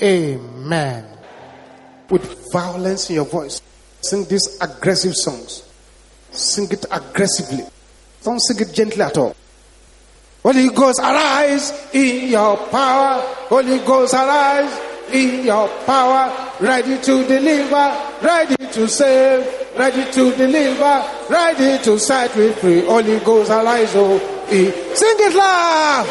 Amen. With violence in your voice, sing these aggressive songs. Sing it aggressively. Don't sing it gently at all. Holy Ghost, arise in your power. Holy Ghost, arise in your power. Ready to deliver, ready to save, ready to deliver, ready to set me free. Holy Ghost, arise, oh, sing it loud.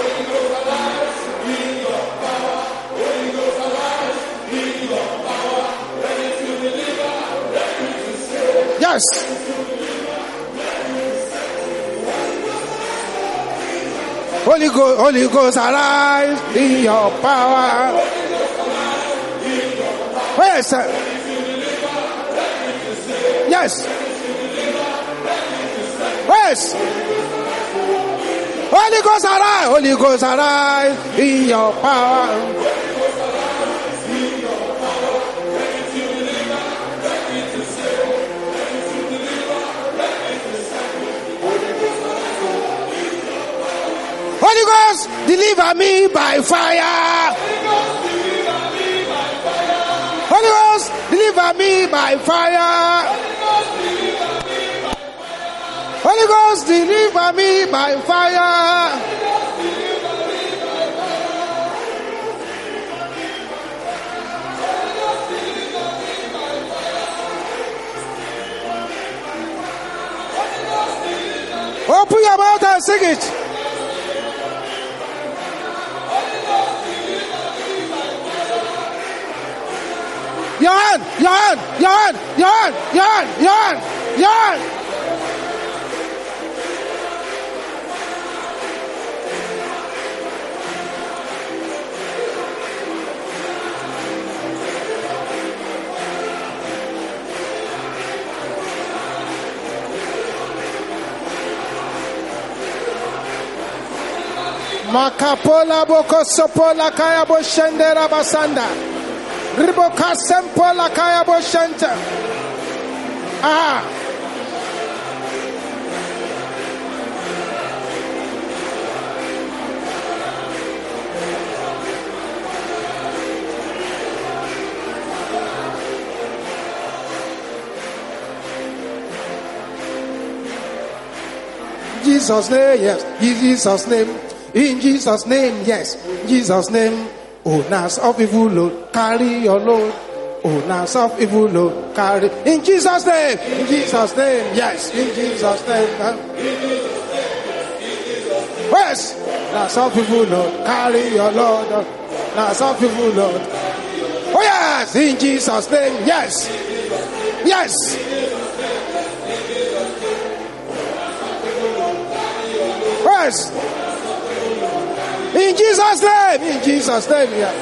Yes. Holy Ghost, arise in your power. Yes. Yes. Yes. Holy Ghost, arise. Holy Ghost, arise in your power. Holy Ghost, deliver me by fire. Holy Ghost, deliver me by fire. Holy Ghost, deliver me by fire. Open your mouth and sing it. Your hand. Makapola boko sopola kaya bo shendera basanda. Riboka sempola kaya bo shenta. Jesus' name, yes. In Jesus' name. In Jesus' name, yes. In Jesus' name. Owners of evil load, carry your load. Owners of evil load, carry. In Jesus' name. In Jesus' name, yes. In Jesus' name. Yes. Owners of evil load, carry your load. Owners of evil load. Oh yes. In Jesus' name, yes. Yes. Yes. In Jesus' name. In Jesus' name, yeah.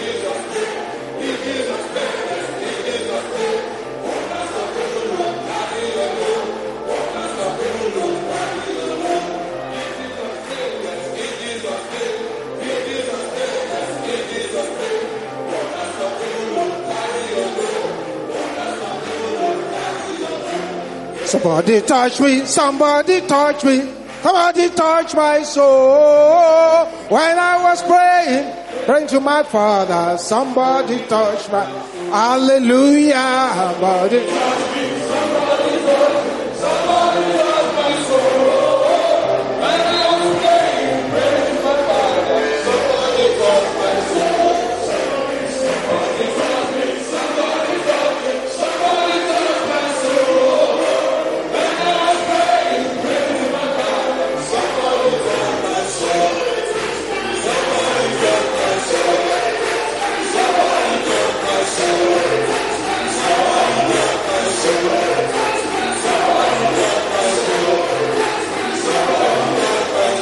Somebody touch me, somebody touch me, somebody touch my soul. When I was praying to my Father, somebody touch my, hallelujah, somebody touch me, somebody touch me, somebody touch my soul. When I was praying to my Father, somebody touch my soul. Somebody touch me, somebody touch me, somebody touch my soul. When I was praying to my Father, somebody touch my soul. Somebody touch my soul. Somebody touch my soul. Somebody touch my soul. Somebody touch my soul. Somebody touch my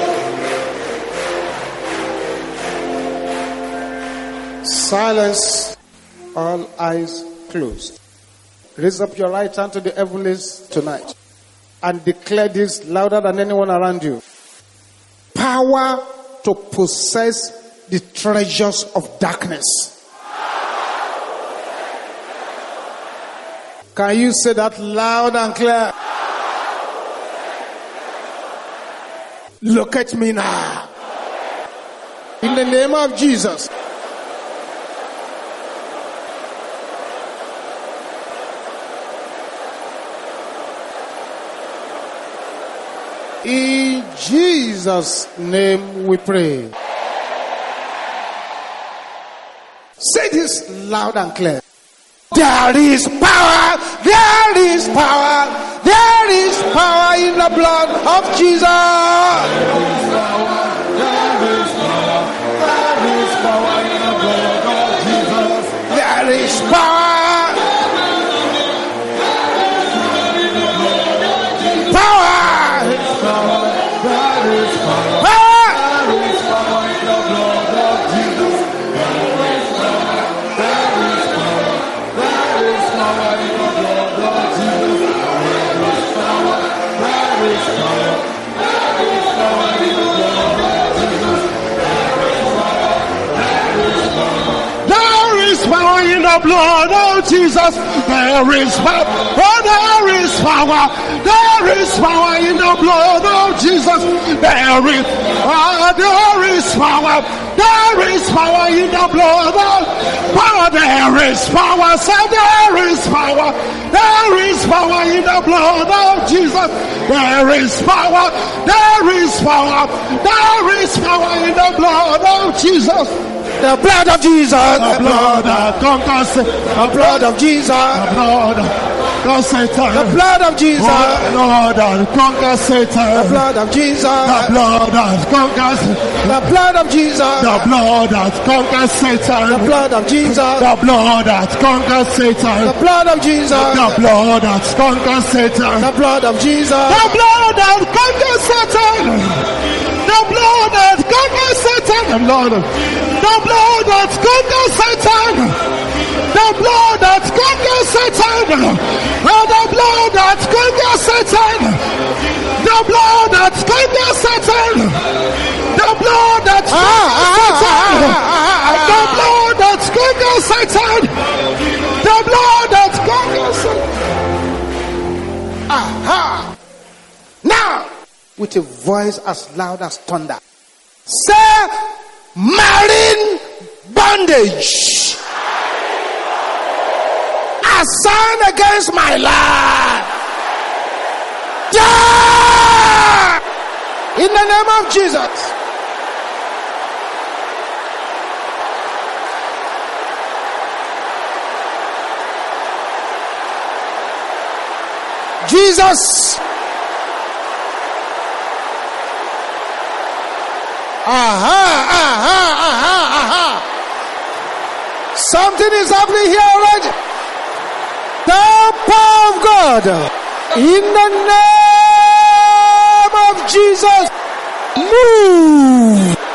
soul. Silence, all eyes closed. Raise up your right hand to the heavens tonight and declare this louder than anyone around you. Power to possess the treasures of darkness. Can you say that loud and clear? Locate me now. In the name of Jesus. In Jesus' name we pray. Say this loud and clear. There is power, there is power, there is power in the blood of Jesus. There is power, there is power, there is power in the blood of Jesus. There is power. Blood of Jesus, there is power. Oh, there is power. There is power in the blood of Jesus. There is power. There is power. There is power in the blood of power. There is power. So there is power. There is power in the blood of Jesus. There is power. There is power. There is power in the blood of Jesus. The blood of Jesus, the blood that conquers, the blood of Jesus, the blood of Satan, the blood of Jesus, the blood that conquers Satan, the blood of Jesus, the blood that conquers, the blood of Jesus, the blood that conquers Satan, the blood of Jesus, the blood that conquers Satan, the blood of Jesus, the blood that conquers Satan, the blood of Jesus, the blood that conquers Satan, the blood that conquers Satan, the blood of the blood that conquers Satan. The blood that conquers Satan. Oh, the blood that conquers Satan. The blood that conquers Satan. The blood that conquers Satan. The blood that conquers Satan. The blood that conquers Satan. Aha! Now, with a voice as loud as thunder, say, marine bondage assigned against my life, die in the name of Jesus. Jesus. Something is happening here already. The power of God in the name of Jesus. Move.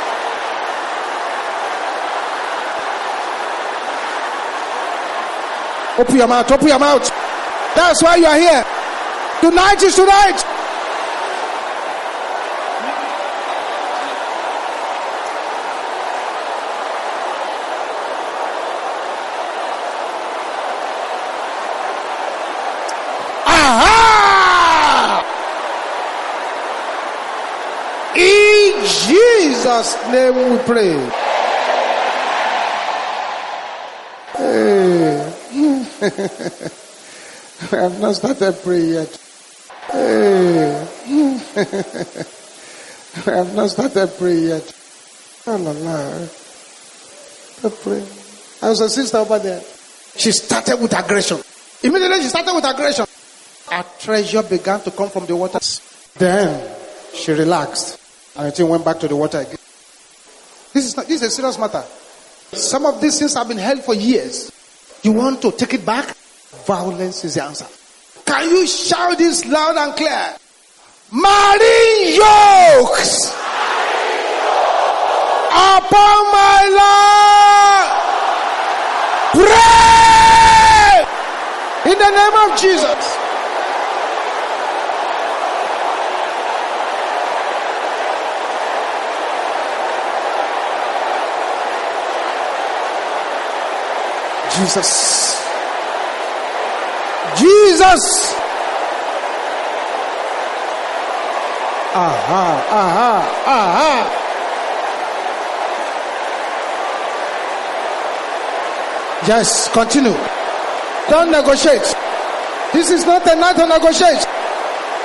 Open your mouth, open your mouth. That's why you are here. Tonight is tonight. In Jesus' name we pray. Hey. I have not started praying yet. Hey. I have not started praying yet. Oh, la, la. Pray. I was a sister over there. She started with aggression. Immediately she started with aggression. A treasure began to come from the waters. Then she relaxed. And the thing went back to the water again. This is a serious matter. Some of these things have been held for years. You want to take it back? Violence is the answer. Can you shout this loud and clear? Marine yokes upon my life. Pray in the name of Jesus. Jesus. Jesus. Yes, continue. Don't negotiate. This is not a night to negotiate.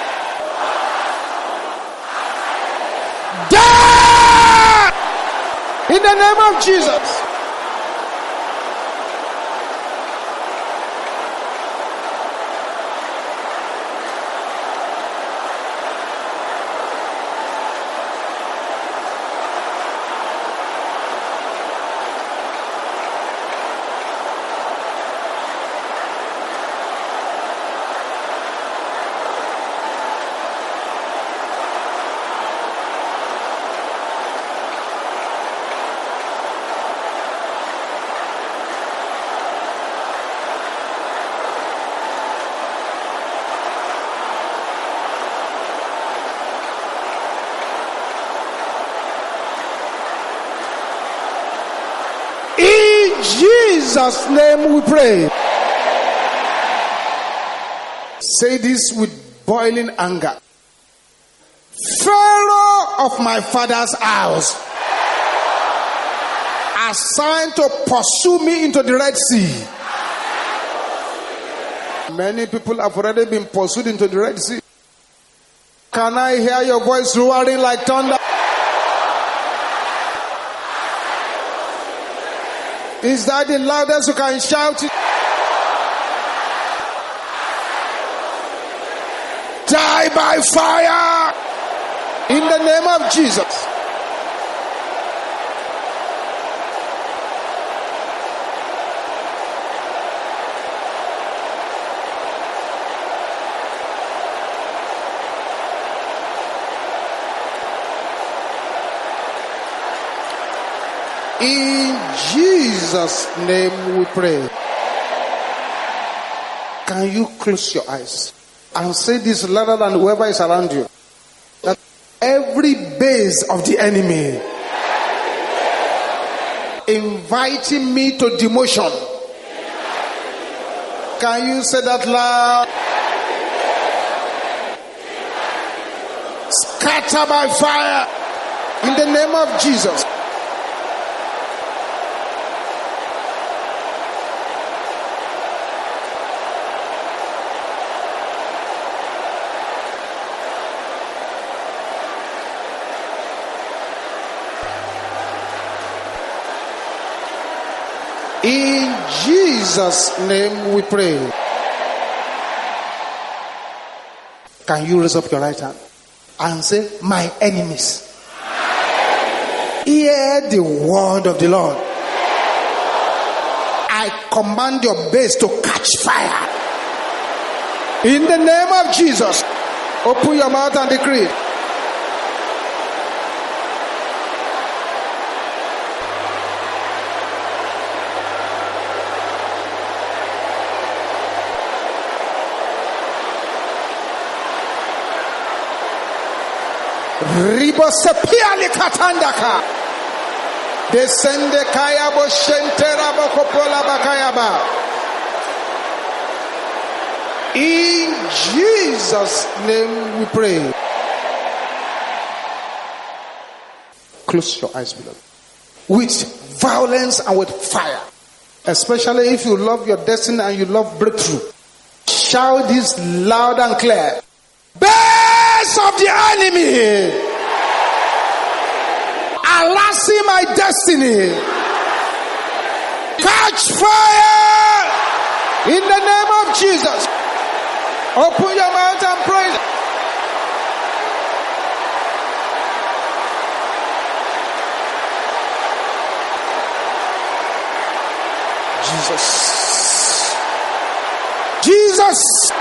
of Jesus. In Jesus' name we pray. Say this with boiling anger. Pharaoh of my father's house, assigned to pursue me into the Red Sea. Many people have already been pursued into the Red Sea. Can I hear your voice roaring like thunder? Is that the loudest you can shout it? Die by fire in the name of Jesus. In Jesus' name we pray. Can you close your eyes and say this louder than whoever is around you? That every base of the enemy inviting me to demotion. Can you say that loud? Scatter by fire in the name of Jesus. In Jesus' name we pray. Can you raise up your right hand and say, my enemies, hear the word of the Lord. I command your base to catch fire. In the name of Jesus, open your mouth and decree. Ribosepiali katandaka. Descende kayabo shentera bokopola bakayaba. In Jesus' name we pray. Close your eyes, beloved. With violence and with fire. Especially if you love your destiny and you love breakthrough. Shout this loud and clear. Base of the enemy, harassing my destiny, catch fire in the name of Jesus. Open your mouth and pray. Jesus.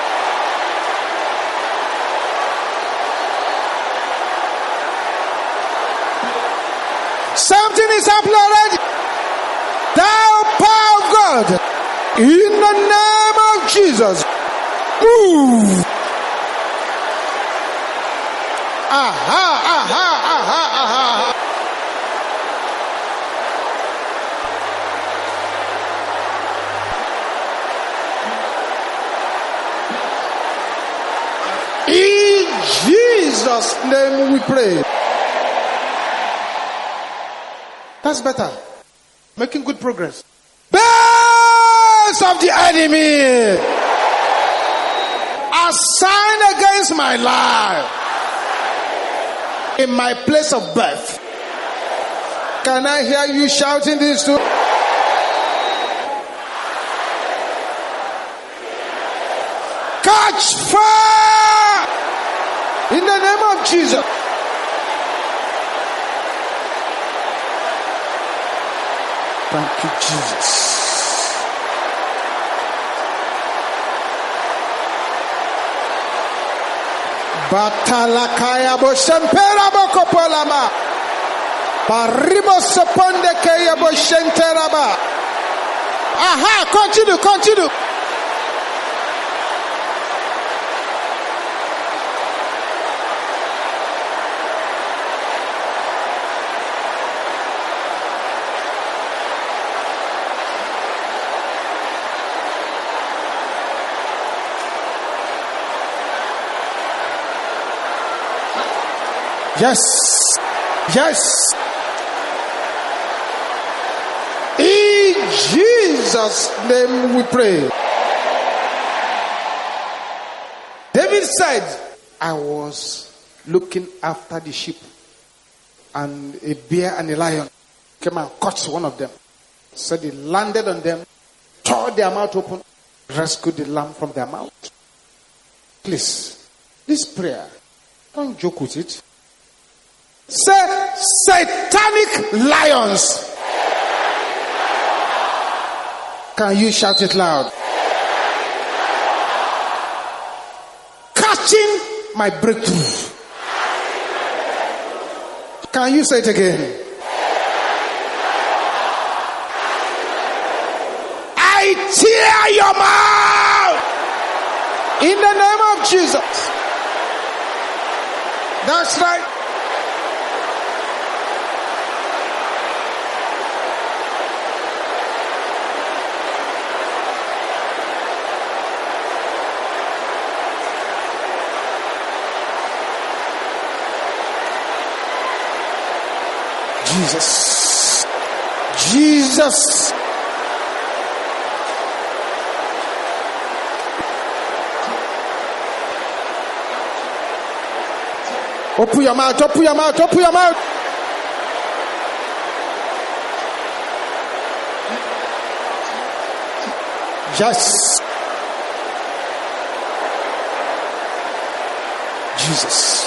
Something is happening already. Thou power of God, in the name of Jesus, move. Aha, aha, aha, aha. In Jesus' name we pray. That's better. Making good progress. Base of the enemy, assigned against my life in my place of birth. Can I hear you shouting this too? Catch fire in the name of Jesus. Thank you, Jesus. Batalakaya bo sempera bo kopolama. Paribo seponde kaya bo shenteraba. Aha, continue. Yes. In Jesus' name we pray. David said, I was looking after the sheep, and a bear and a lion came and caught one of them. Said he landed on them, tore their mouth open, rescued the lamb from their mouth. Please, this prayer, don't joke with it. Say, satanic lions. Can you shout it loud? Catching my breakthrough. Can you say it again? I tear your mouth in the name of Jesus. That's right. Jesus. Open your mouth. Yes. Jesus.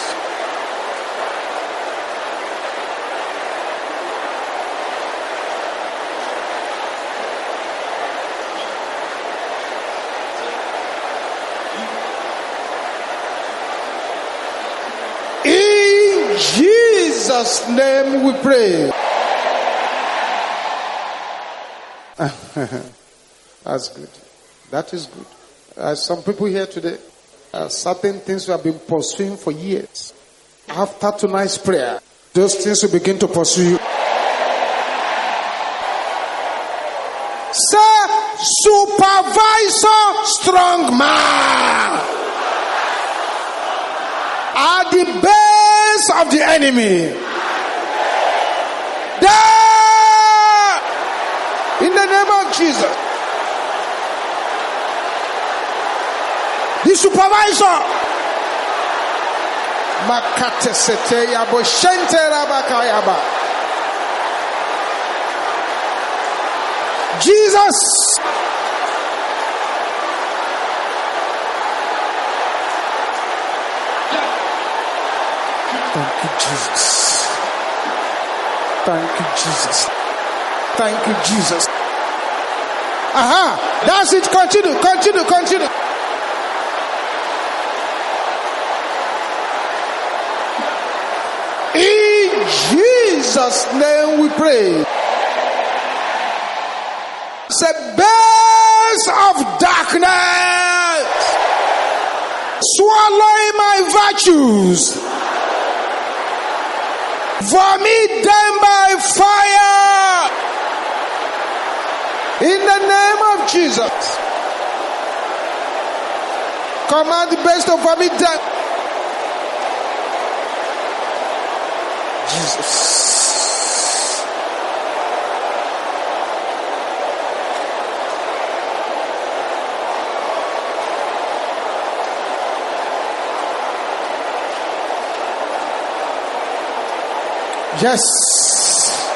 Jesus' name we pray. That's good. That is good. Some people here today, certain things we have been pursuing for years. After tonight's prayer, those things will begin to pursue you. Say, supervisor, strong man, at the base of the enemy. There, in the name of Jesus. The supervisor. Makate sete yabo shente rabakayaba. Jesus. Thank you, Jesus. Thank you, Jesus. Thank you, Jesus. Aha, that's it. Continue. In Jesus' name we pray. Say, base of darkness, swallowing my virtues, vomit them by fire, in the name of Jesus. Command the base to vomit them. Jesus. Yes.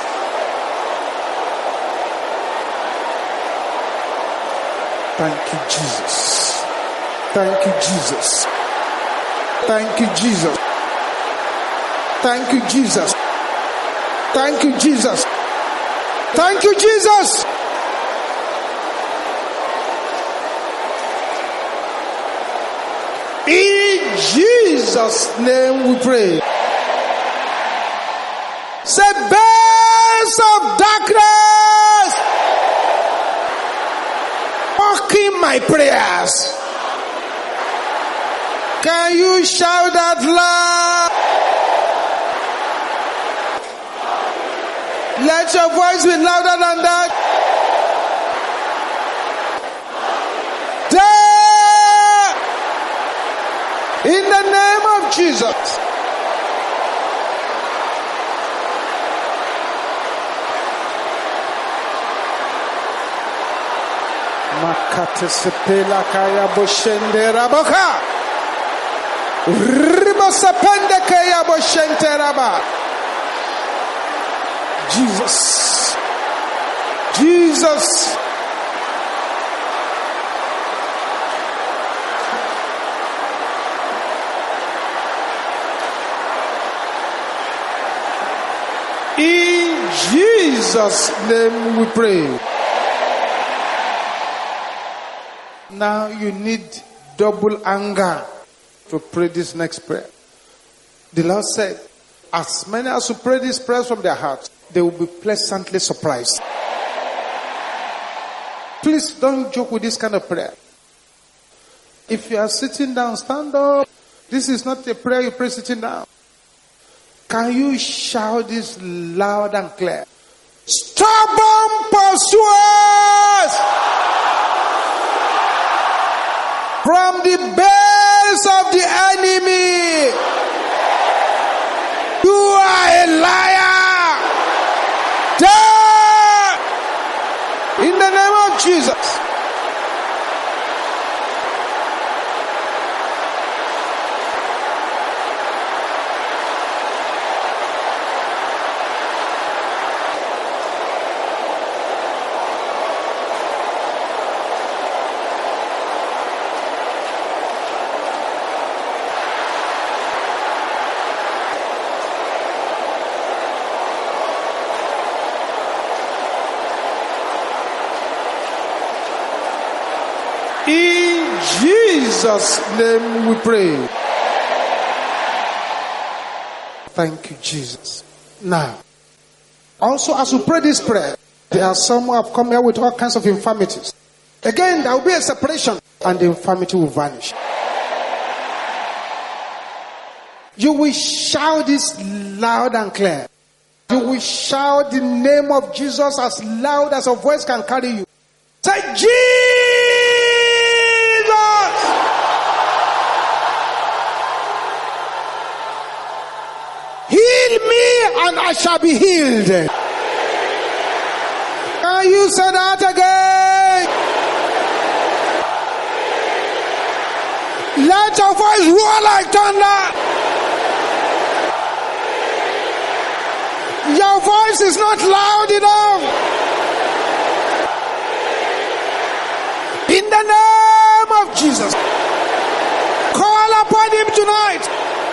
Thank you, Jesus. Thank you, Jesus. Thank you, Jesus. Thank you, Jesus. Thank you, Jesus. Thank you, Jesus. In Jesus' name we pray. Say, bands of darkness mocking my prayers. Can you shout that loud? Let your voice be louder than that. There! In the name of Jesus. Makate sepela kaya boshende raboka. Ribo sepende kaya boshente raba. Jesus. Jesus. In Jesus' name we pray. Now you need double anger to pray this next prayer. The Lord said, as many as who pray this prayer from their hearts, they will be pleasantly surprised. Please don't joke with this kind of prayer. If you are sitting down, stand up. This is not a prayer you pray sitting down. Can you shout this loud and clear? Stubborn pursuers from the base of the enemy, you are a liar. Die in the name of Jesus. In Jesus' name we pray. Thank you, Jesus. Now, also as we pray this prayer, there are some who have come here with all kinds of infirmities. Again, there will be a separation and the infirmity will vanish. You will shout this loud and clear. You will shout the name of Jesus as loud as a voice can carry you. Say, Jesus! Heal me and I shall be healed. Can you say that again? Let your voice roar like thunder. Your voice is not loud enough. In the name of Jesus, call upon him tonight.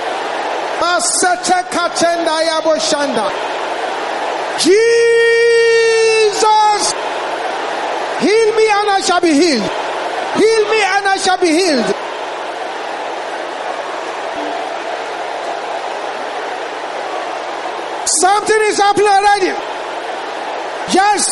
Jesus, heal me and I shall be healed. Heal me and I shall be healed. Something is happening already. Yes.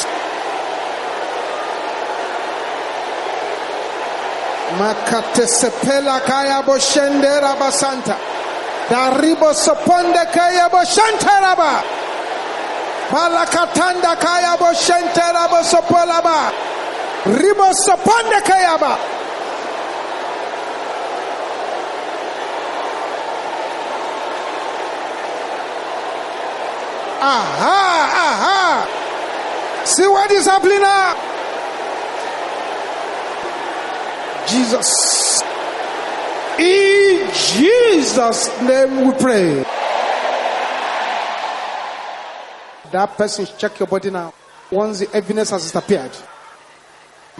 Makate sepela kaya boshende rabasanta. Daribo soponde kaya boshente raba. Balakatanda kaya boshente raba sopolaba. Ribo soponde kaya ba. Aha. See what is happening now? Jesus. In Jesus' name we pray. That person, check your body now. Once the evidence has disappeared.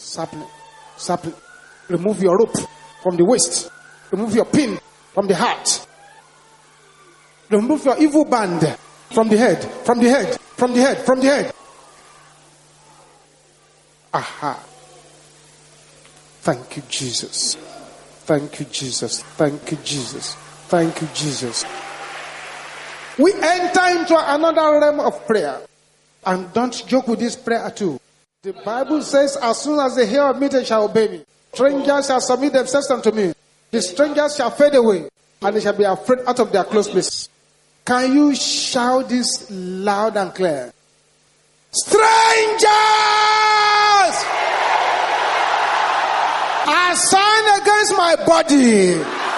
Sapling. Remove your rope from the waist. Remove your pin from the heart. Remove your evil band from the head. Aha. Thank you, Jesus. We enter into another realm of prayer. And don't joke with this prayer too. The Bible says, as soon as they hear of me, they shall obey me. Strangers shall submit themselves unto me. The strangers shall fade away, and they shall be afraid out of their close places. Can you shout this loud and clear? Strangers are signed against my body.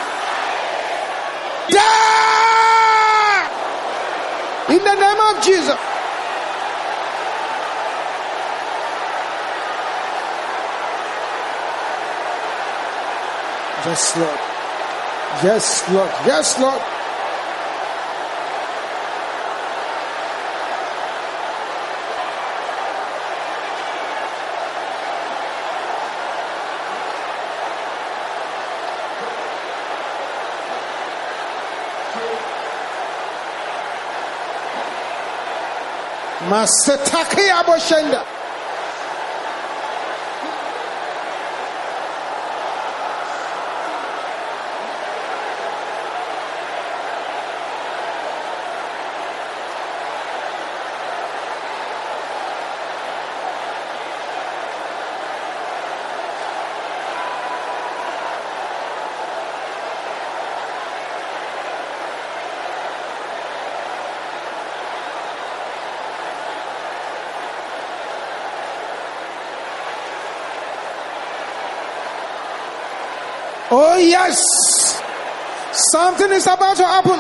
Die! In the name of Jesus. Yes, Lord. Yes, Lord. Yes, Lord. Masetaki aboshenda. Oh yes, something is about to happen.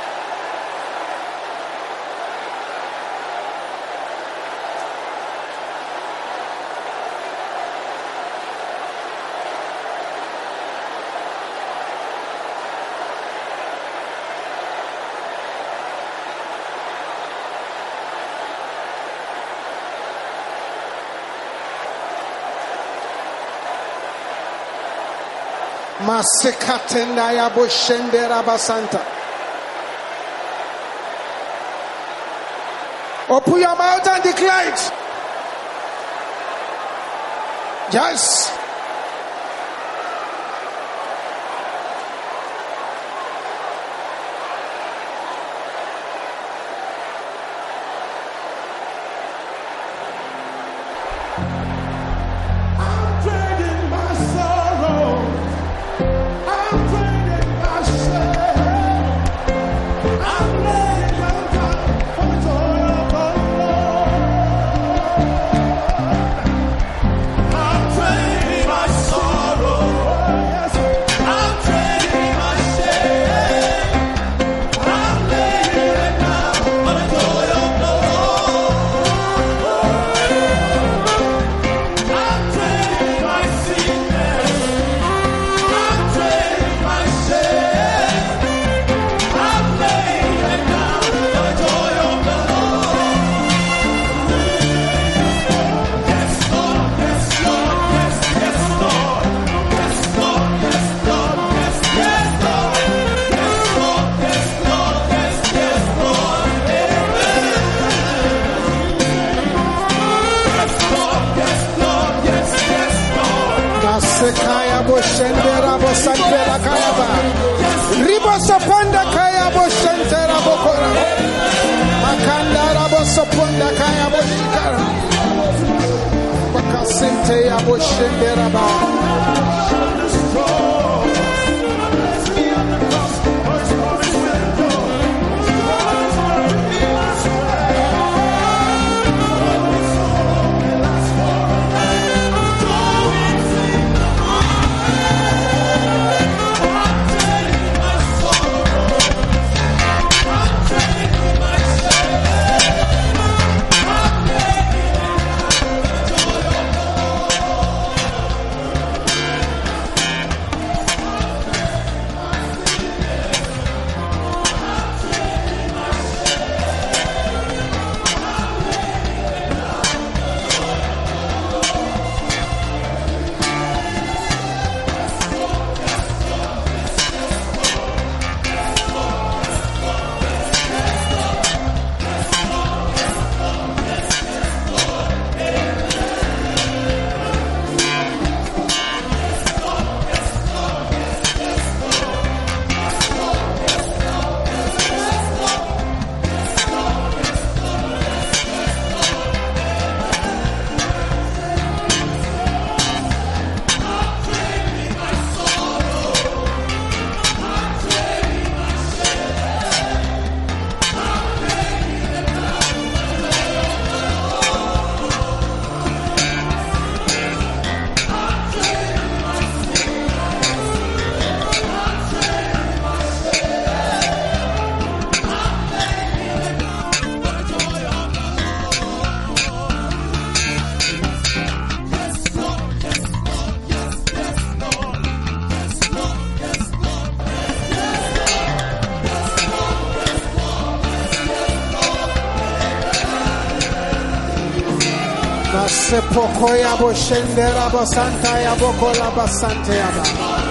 Masekatenda ya boshendera basanta. Open your mouth and declare it. Yes. Kaya boshendera bosantera kaya ba ribo soponda kaya boshentera bokora makanda rabo soponda kaya boshikara bakasente ya boshendera ba. Masepokoya Boshendera Basanta Yabokola Basante Yaba.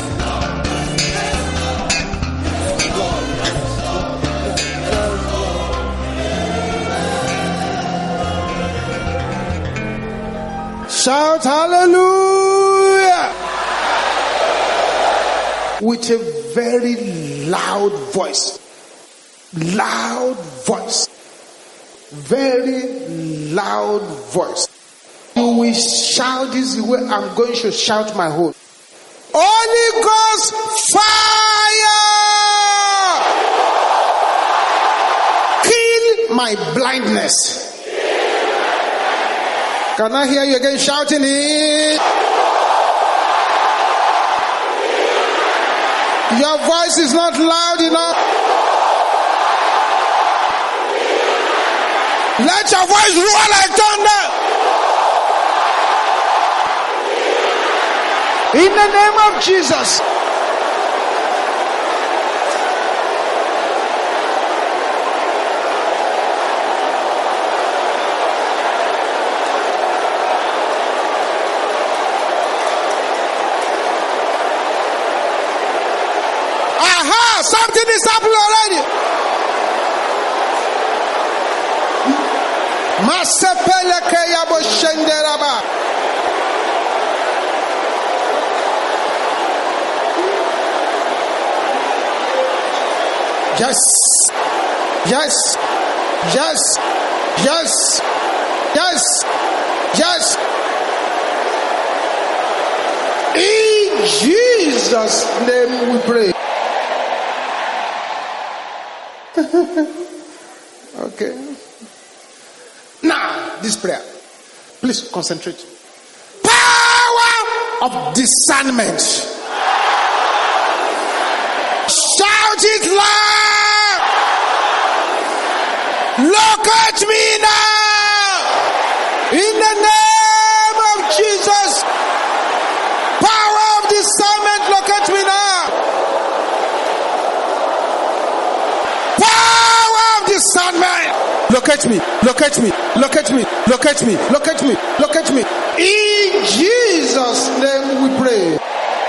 Shout hallelujah with a very loud voice. Loud voice. Very loud voice. You will shout this way I'm going to shout my whole. Holy Ghost fire! Kill my blindness. Can I hear you again shouting it? Your voice is not loud enough. Let your voice roar like thunder. In the name of Jesus. Something is happening already. Masepeleke yabo shenderaba. Yes. Yes. Yes. Yes. Yes. Yes. In Jesus' name we pray. Okay. Now, this prayer. Please concentrate. Power of discernment. Shout it loud. Locate me now. In the name of Jesus. Power of discernment, locate me now. Discernment. Locate me, locate me, locate me, locate me, locate me, locate me. In Jesus' name we pray.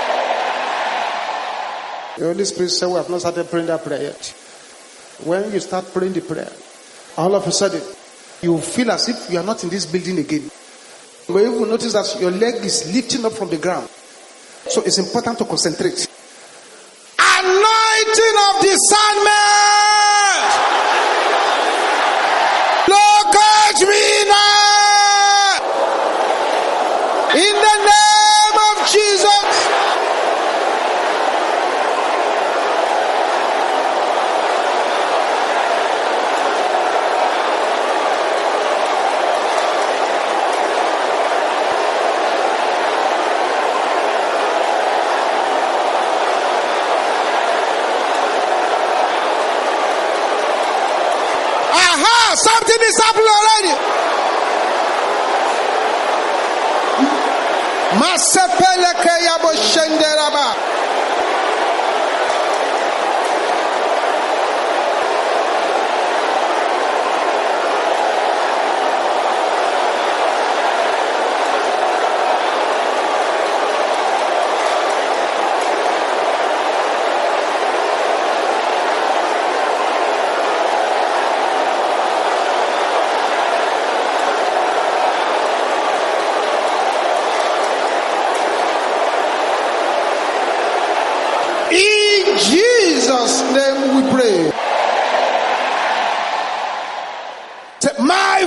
The Holy Spirit said we have not started praying that prayer yet. When you start praying the prayer, all of a sudden, you feel as if you are not in this building again. But you will notice that your leg is lifting up from the ground. So it's important to concentrate. Anointing of discernment. Locate me now. In the name of Jesus. Something is happening already. Masepeleke yabo shenderaba. Jesus' name we pray. My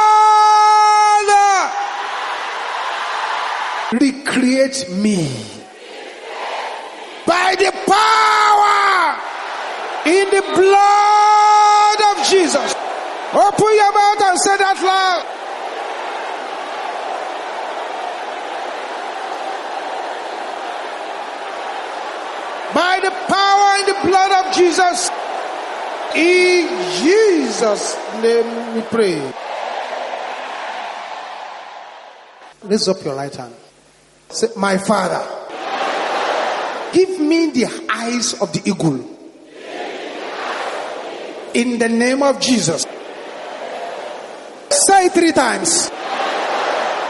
Father, recreate me by the power in the blood of Jesus. Open your mouth and say that loud. By the power in the blood of Jesus. In Jesus' name we pray. Raise up your right hand. Say, my Father, give me the eyes of the eagle. In the name of Jesus. Say it 3 times.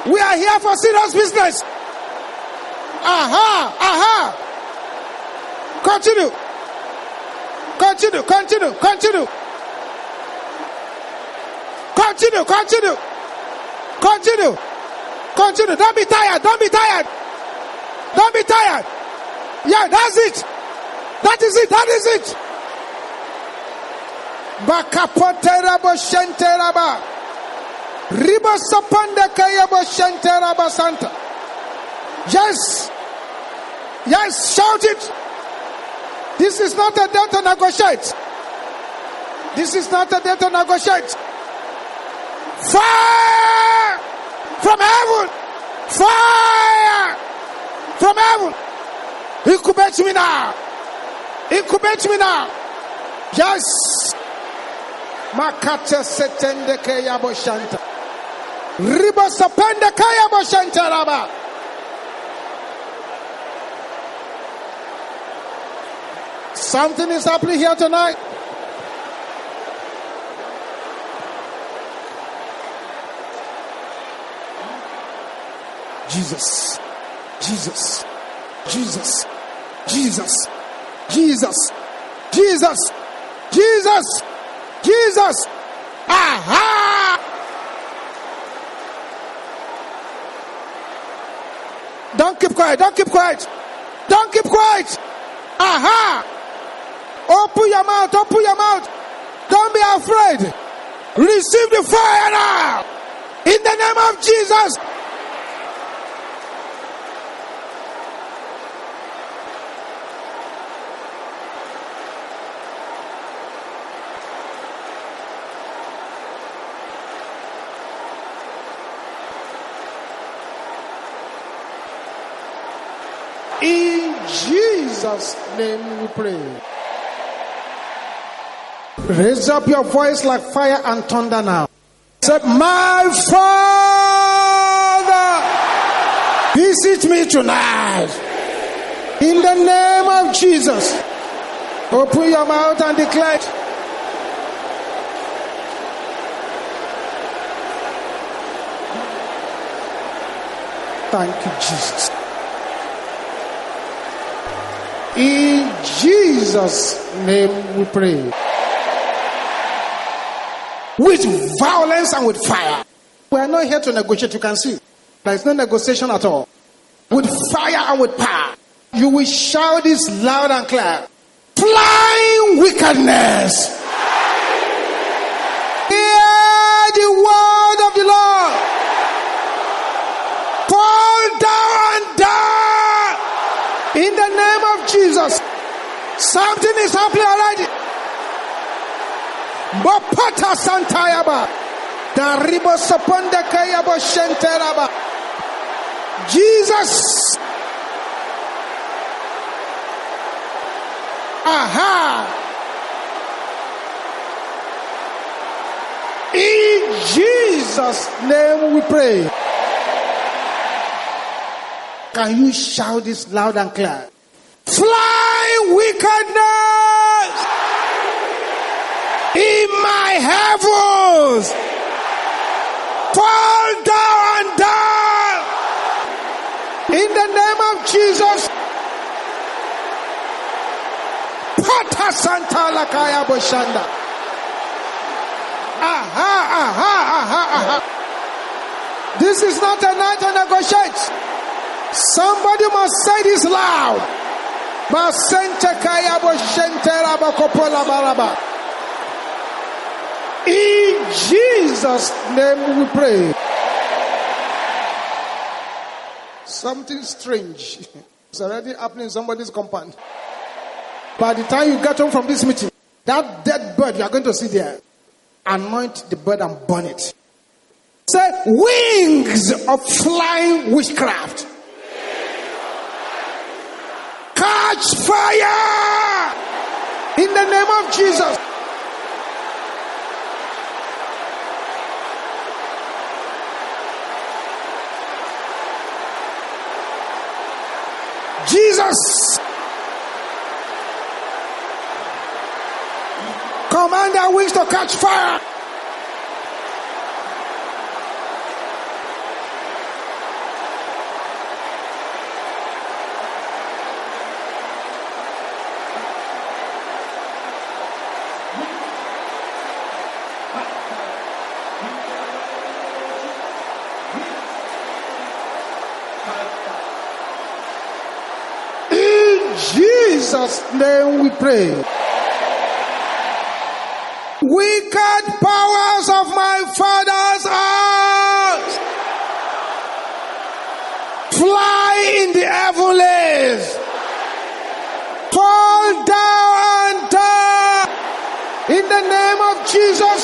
We are here for serious business. Aha, aha. Continue. Continue, continue, continue. Continue, continue. Continue. Continue. Don't be tired. Don't be tired. Don't be tired. Yeah, that's it. That is it. That is it. Bakapoterabo shenteraba. Riba sapanda kayabo shenteraba santa. Yes. Yes, shout it. This is not a day to negotiate. This is not a day to negotiate. Fire from heaven. Fire from heaven. Incubate me now. Incubate me now. Yes. Makate setende kaya boshanta. Riba sapende kaya boshanta raba. Something is happening here tonight. Jesus, Jesus, Jesus, Jesus, Jesus, Jesus, Jesus, Jesus. Aha! Don't keep quiet, don't keep quiet, don't keep quiet. Aha! Open your mouth, open your mouth. Don't be afraid. Receive the fire now. In the name of Jesus. In Jesus' name we pray. Raise up your voice like fire and thunder now. Say, my Father, visit me tonight. In the name of Jesus. Open your mouth and declare it. Thank you, Jesus. In Jesus' name we pray. With violence and with fire. We are not here to negotiate, you can see. There is no negotiation at all. With fire and with power. You will shout this loud and clear. Flying wickedness. Hear the word of the Lord. Fall down and die. In the name of Jesus. Something is happening already. Bopata Santayaba. Daribo Saponda Kayabo Shenteraba. Jesus. Aha. In Jesus' name we pray. Can you shout this loud and clear? Fly wickedness in my heavens. Fall down and die. In the name of Jesus. Pata Santa Lakaya Boshanda. Aha, aha, aha, aha. This is not a night to negotiate. Somebody must say this loud. In Jesus' name we pray. Something strange is already happening in somebody's compound. By the time you get home from this meeting, that dead bird you are going to see there, anoint the bird and burn it. Say, wings of flying witchcraft. Catch fire in the name of Jesus. Jesus. Command their wings to catch fire. Jesus' name we pray. Wicked powers of my father's house, fly in the heavens, fall down and die in the name of Jesus.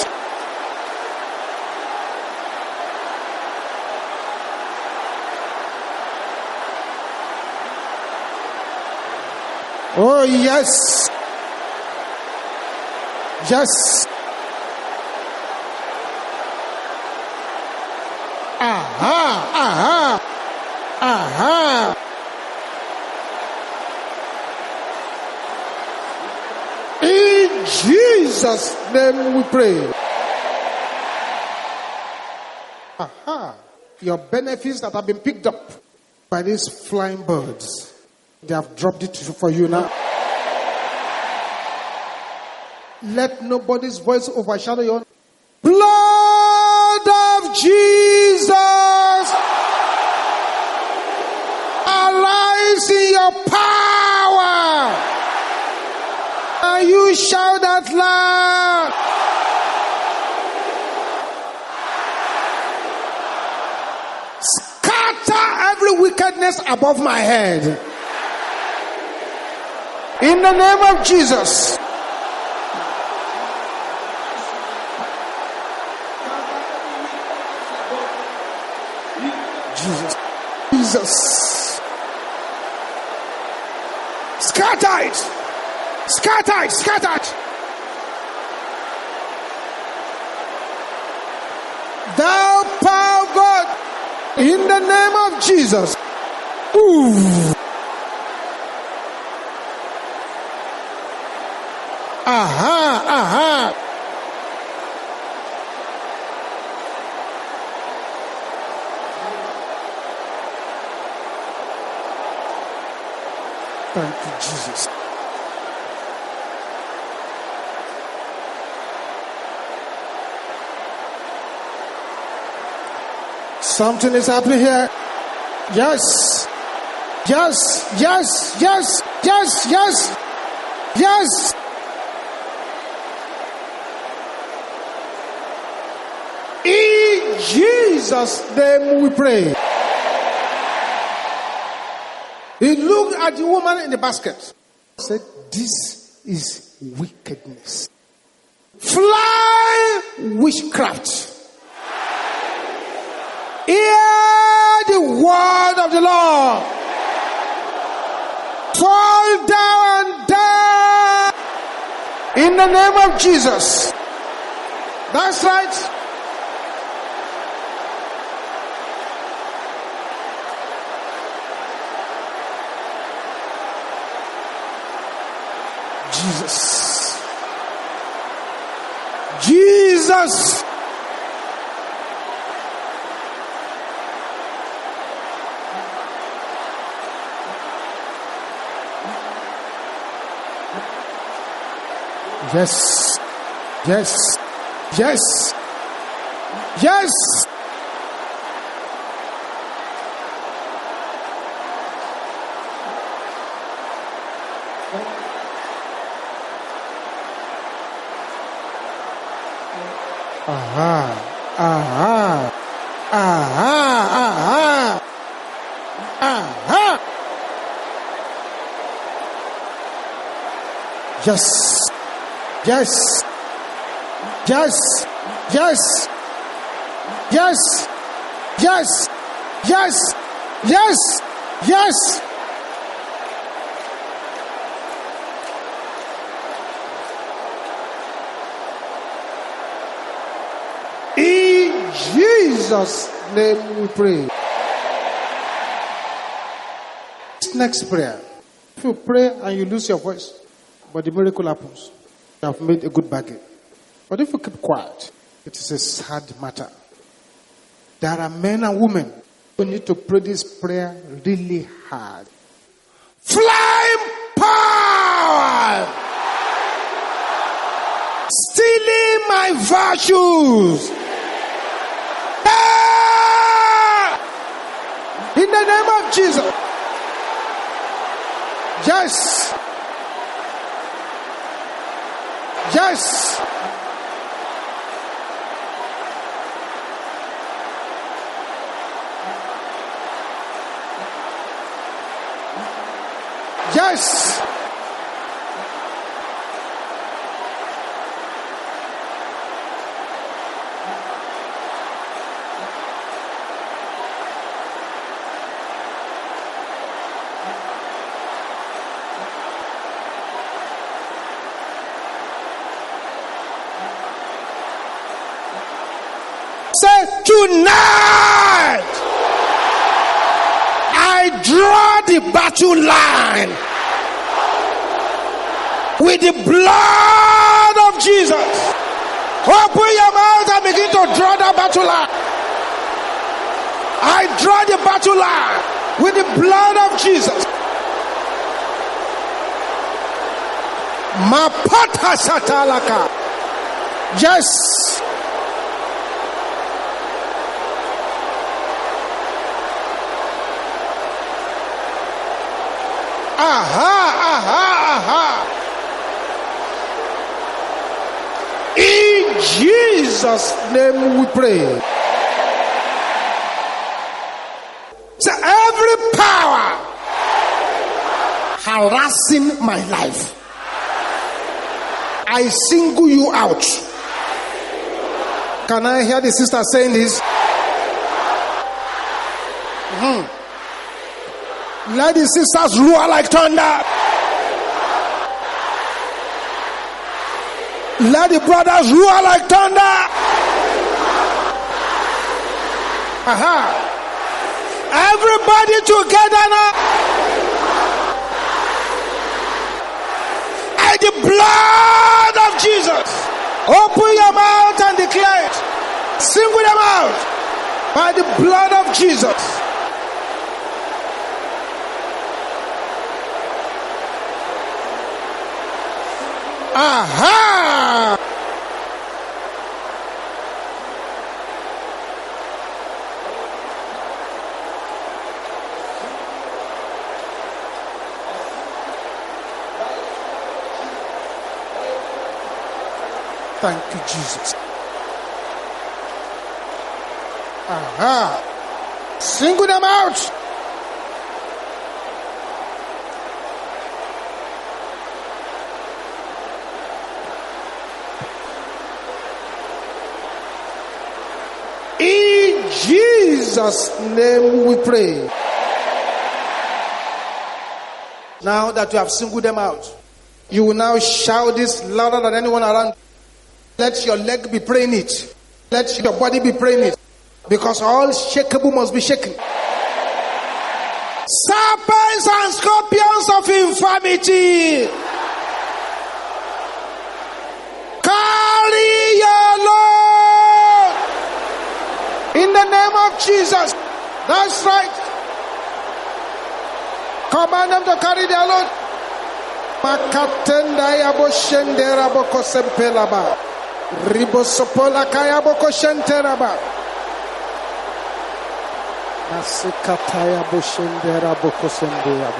Oh yes. Yes. Aha. In Jesus' name we pray. Aha. Your benefits that have been picked up by these flying birds, they have dropped it for you now. Let nobody's voice overshadow your blood of Jesus. Arise in your power. And you shout out loud. Scatter every wickedness above my head. In the name of Jesus. Jesus. Scatter it. Scatter it. Scatter it. Thou power of God, in the name of Jesus. Ooh. Aha. Thank you, Jesus. Something is happening here. Yes. In Jesus' name we pray. He looked at the woman in the basket. He said, this is wickedness. Fly witchcraft. Hear the word of the Lord. Fall down and die in the name of Jesus. That's right. Jesus. Yes. Aha. Yes. In Jesus' name we pray. Next prayer. If you pray and you lose your voice, but the miracle happens, you have made a good bargain. But if you keep quiet, it is a sad matter. There are men and women who need to pray this prayer really hard. Flying power! Stealing my virtues! In the name of Jesus. Yes. Yes. Say, tonight I draw the battle line with the blood of Jesus. Open your mouth and begin to draw the battle line. I draw the battle line with the blood of Jesus. Mapata satalaka. Yes. Aha. In Jesus' name we pray. So every power harassing my life, I single you out. Can I hear the sister saying this? Let the sisters roar like thunder. Let the brothers roar like thunder. Aha. Everybody together now. And the blood of Jesus. Open your mouth and declare it. Single them out. By the blood of Jesus. Aha! Thank you, Jesus. Aha! Single them out. In Jesus' name we pray. Now that you have singled them out, you will now shout this louder than anyone around. Let your leg be praying it. Let your body be praying it. Because all shakeable must be shaken. Serpents and scorpions of infirmity, carry your load. In the name of Jesus. That's right. Command them to carry their load. Makatenda yabo shendera boko sempelaba. Ribosopola kaya boko shenteraba. Nasikataya boshendera boko sendeyaba.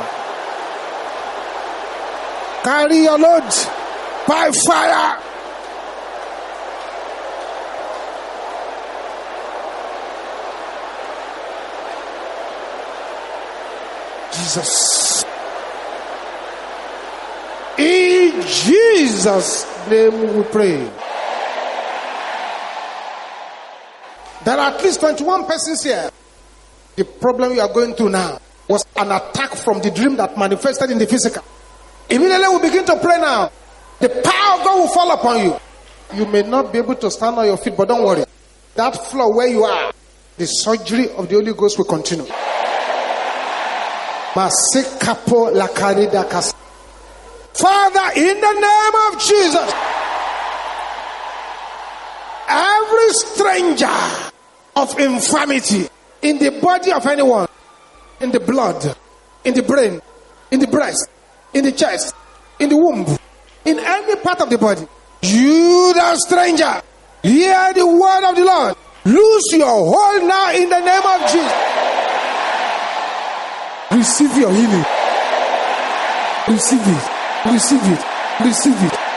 Carry your load by fire. Jesus. In Jesus' name we pray. There are at least 21 persons here. The problem you are going through now was an attack from the dream that manifested in the physical. Immediately we begin to pray now. The power of God will fall upon you. You may not be able to stand on your feet, but don't worry. That floor where you are, the surgery of the Holy Ghost will continue. Father, in the name of Jesus, every stranger of infirmity in the body of anyone, in the blood, in the brain, in the breast, in the chest, in the womb, in any part of the body, you the stranger, hear the word of the Lord. Lose your hold now in the name of Jesus. Receive your healing. Receive it. Receive it. Receive it.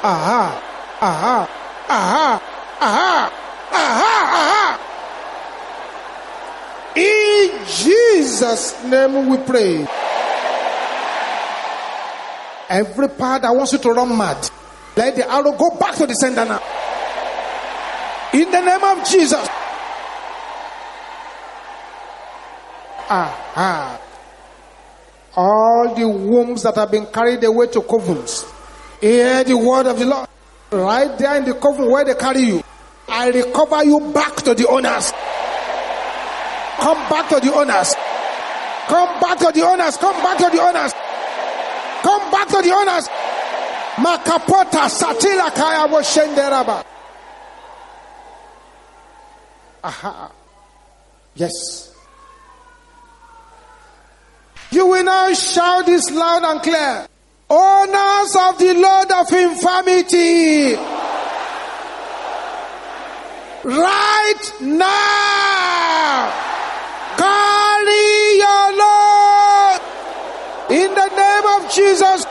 Aha. Aha. Aha. Aha. Aha. Aha. In Jesus' name we pray. Every power that wants you to run mad, let the arrow go back to the sender now. In the name of Jesus. Aha. All the wombs that have been carried away to covens, hear the word of the Lord. Right there in the coven where they carry you, I recover you back to the owners. Come back to the owners. Come back to the owners. Come back to the owners. Come back to the owners. Makapota satila kaya wo shenderaba. Aha. Yes. You will now shout this loud and clear. Owners of the load of infirmity, right now, carry your load in the name of Jesus.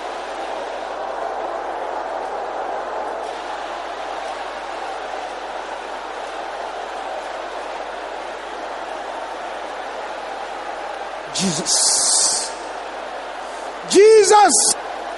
Jesus. Jesus.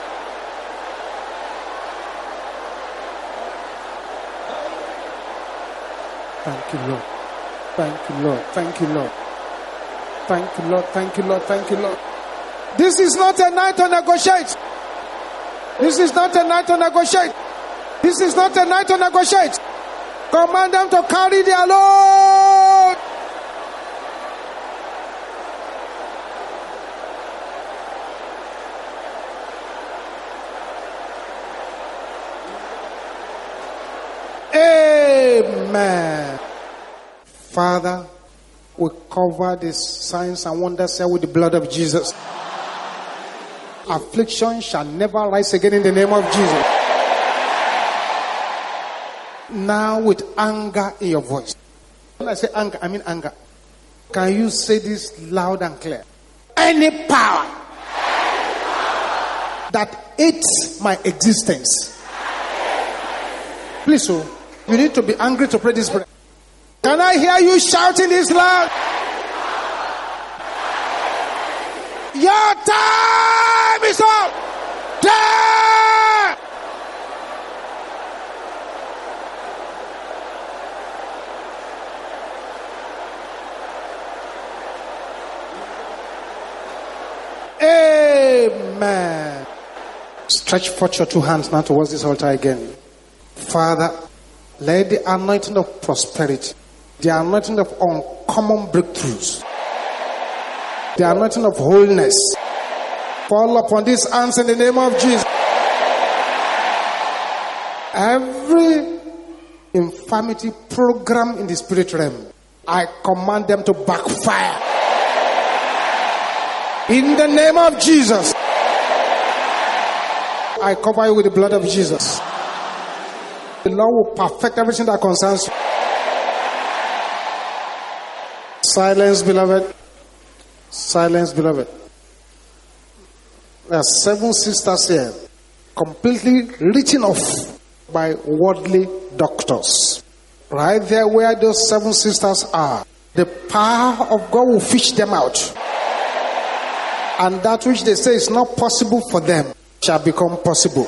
Thank you, Lord. Thank you, Lord. Thank you, Lord. Thank you, Lord. Thank you, Lord. Thank you, Lord. This is not a night to negotiate. This is not a night to negotiate. This is not a night to negotiate. Command them to carry their load. Amen. Father, we cover these signs and wonders here with the blood of Jesus. Affliction shall never rise again in the name of Jesus. Now with anger in your voice. When I say anger, I mean anger. Can you say this loud and clear? Any power that hates my existence. Please, so you need to be angry to pray this prayer. Can I hear you shouting this loud? Your time is up. Time. Amen. Stretch forth your two hands now towards this altar again. Father, let the anointing of prosperity, the anointing of uncommon breakthroughs, the anointing of wholeness fall upon these hands in the name of Jesus. Every infirmity program in the spirit realm, I command them to backfire. In the name of Jesus, I cover you with the blood of Jesus. The Lord will perfect everything that concerns you. Silence, beloved. Silence, beloved. There are 7 sisters here, completely written off by worldly doctors. Right there where those 7 sisters are, the power of God will fish them out. And that which they say is not possible for them shall become possible.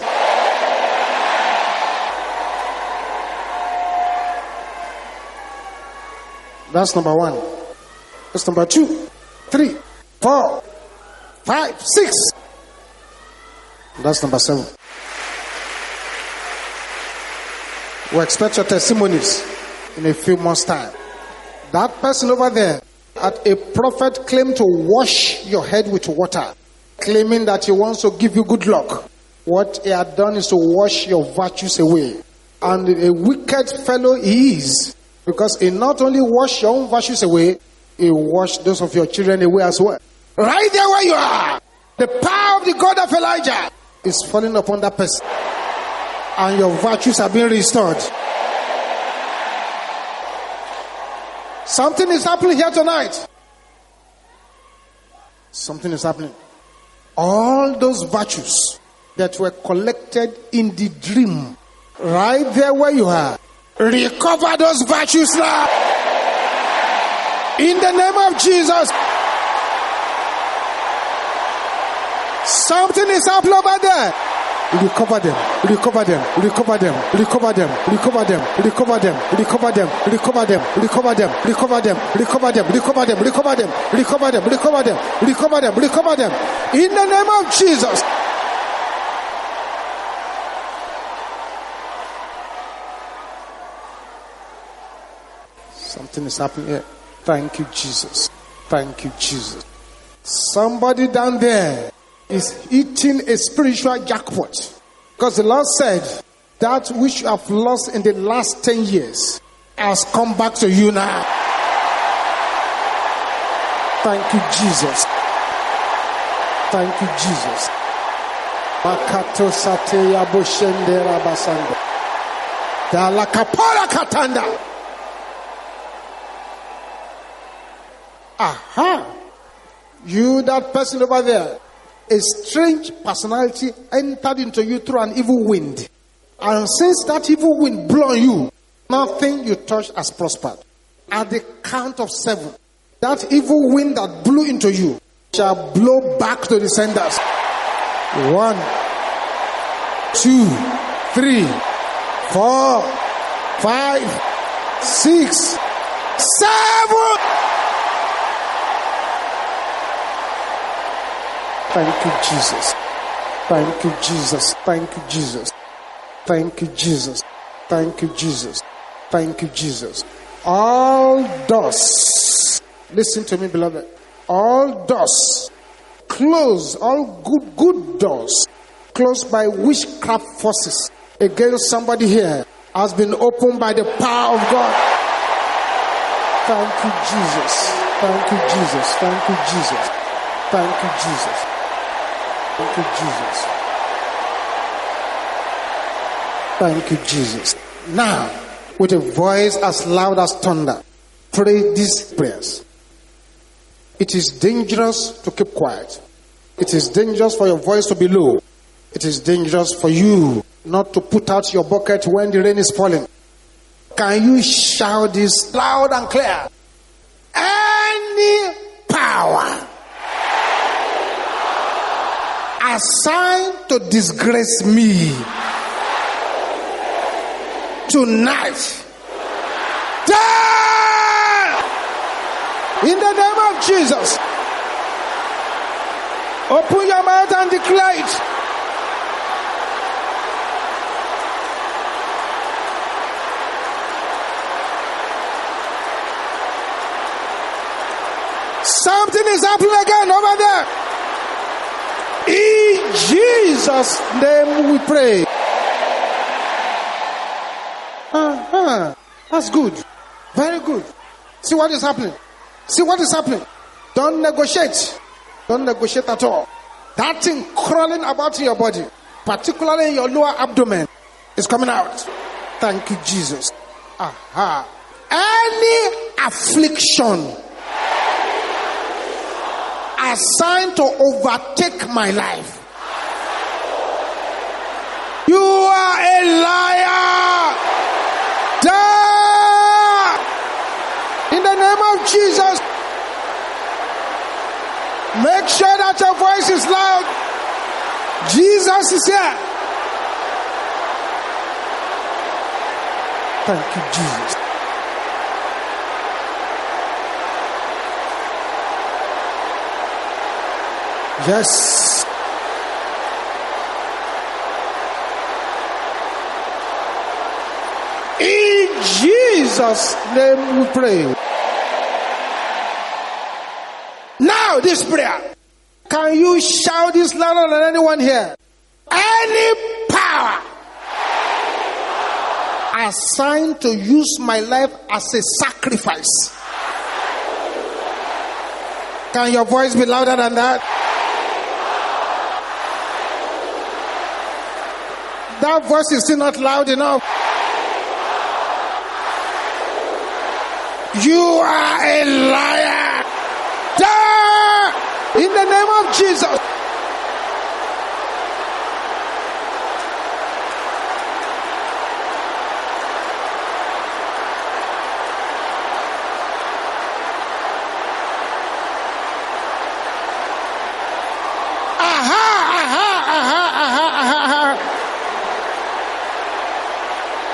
That's number 1. That's number 2, 3, 4, 5, 6. That's number 7. We expect your testimonies in a few months' time. That person over there, at a prophet claimed to wash your head with water, claiming that he wants to give you good luck. What he had done is to wash your virtues away. And a wicked fellow he is, because he not only washed your own virtues away, he washed those of your children away as well. Right there where you are, the power of the God of Elijah is falling upon that person. And your virtues are being restored. Something is happening here tonight. Something is happening. All those virtues that were collected in the dream, right there where you are, recover those virtues now. In the name of Jesus. Something is happening over there. Recover them, recover them, recover them, recover them, recover them, recover them, recover them, recover them, recover them, recover them, recover them, recover them, recover them, recover them, recover them, recover them, recover them. In the name of Jesus. Something is happening here. Thank you, Jesus. Thank you, Jesus. Somebody down there is eating a spiritual jackpot. Because the Lord said, that which you have lost in the last 10 years has come back to you now. Thank you, Jesus. Thank you, Jesus. Makato sateya boshende rabasando. Dala kapara katanda. Aha. You, that person over there, a strange personality entered into you through an evil wind. And since that evil wind blew on you, nothing you touch has prospered. At the count of 7, that evil wind that blew into you shall blow back to the senders. 1, 2, 3, 4, 5, 6, 7. Thank you, Jesus. Thank you, Jesus. Thank you, Jesus. Thank you, Jesus. Thank you, Jesus. Thank you, Jesus. All doors, listen to me, beloved. All doors closed, all good doors closed by witchcraft forces against somebody here has been opened by the power of God. Thank you, Jesus. Thank you, Jesus. Thank you, Jesus. Thank you, Jesus. Thank you, Jesus. Thank you, Jesus. Now, with a voice as loud as thunder, pray these prayers. It is dangerous to keep quiet. It is dangerous for your voice to be low. It is dangerous for you not to put out your bucket when the rain is falling. Can you shout this loud and clear? Any power assigned to disgrace me tonight, die in the name of Jesus. Open your mouth and declare it. Something is happening again over there. In Jesus' name we pray. That's good. Very good. See what is happening. See what is happening. Don't negotiate. Don't negotiate at all. That thing crawling about in your body, particularly in your lower abdomen, is coming out. Thank you, Jesus. Aha. Any affliction assigned to overtake my life, you are a liar. Die in the name of Jesus. Make sure that your voice is loud. Jesus is here. Thank you, Jesus. Yes. In Jesus' name we pray. Now this prayer. Can you shout this louder than anyone here? Any power assigned to use my life as a sacrifice. Can your voice be louder than that? That voice is still not loud enough. You are a liar. Die in the name of Jesus.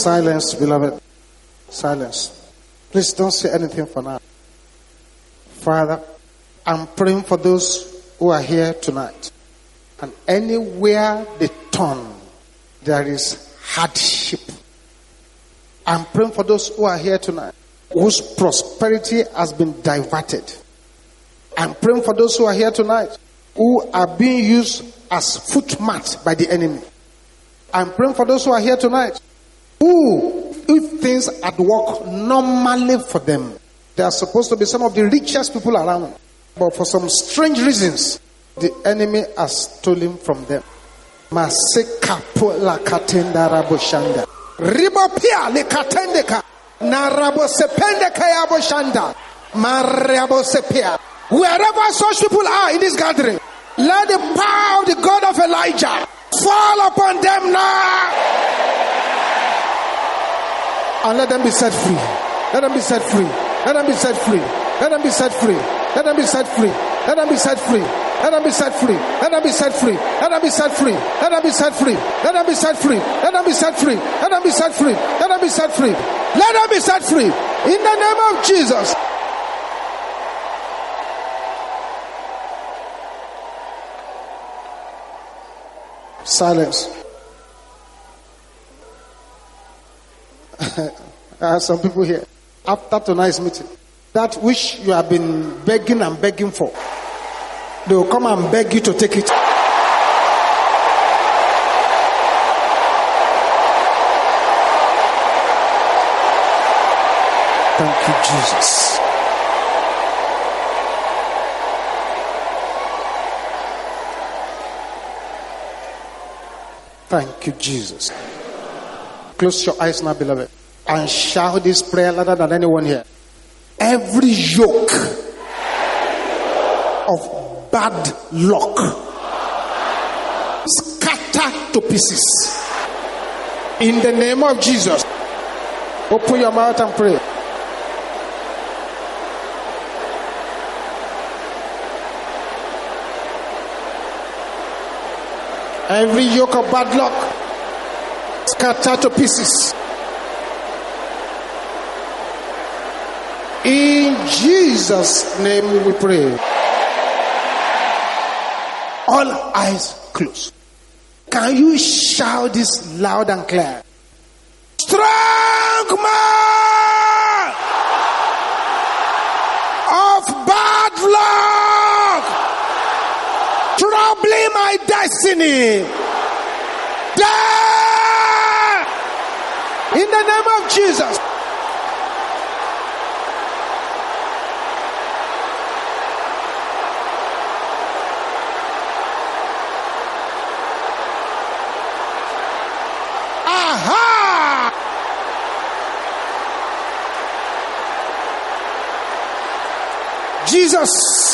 Silence, beloved. Silence. Please don't say anything for now. Father, I'm praying for those who are here tonight. And anywhere they turn, there is hardship. I'm praying for those who are here tonight, whose prosperity has been diverted. I'm praying for those who are here tonight, who are being used as footmat by the enemy. I'm praying for those who are here tonight, who, if things at work normally for them, they are supposed to be some of the richest people around, but for some strange reasons, the enemy has stolen from them. Masekapo la katenda raboshanda. Ribopia le katendeka. Narabo sepende kayabo shanda. Mariabo sepia. Wherever such people are in this gathering, let the power of the God of Elijah fall upon them now. And let them be set free. Let them be set free. Let them be set free. Let them be set free. Let them be set free. Let them be set free. Let them be set free. Let them be set free. Let them be set free. Let them be set free. Let them be set free. Let them be set free. Let them be set free. Let them be set free. Let them be set free. In the name of Jesus. Silence. There are some people here. After tonight's meeting, that which you have been begging and begging for, they will come and beg you to take it. Thank you, Jesus. Thank you, Jesus. Close your eyes now, beloved, and shout this prayer louder than anyone here. Every yoke of bad luck scatter to pieces in the name of Jesus. Open your mouth and pray. Every yoke of bad luck scatter to pieces in Jesus' name we pray. All eyes closed. Can you shout this loud and clear? Strong man of bad luck, troubling my destiny, die in the name of Jesus. Jesus.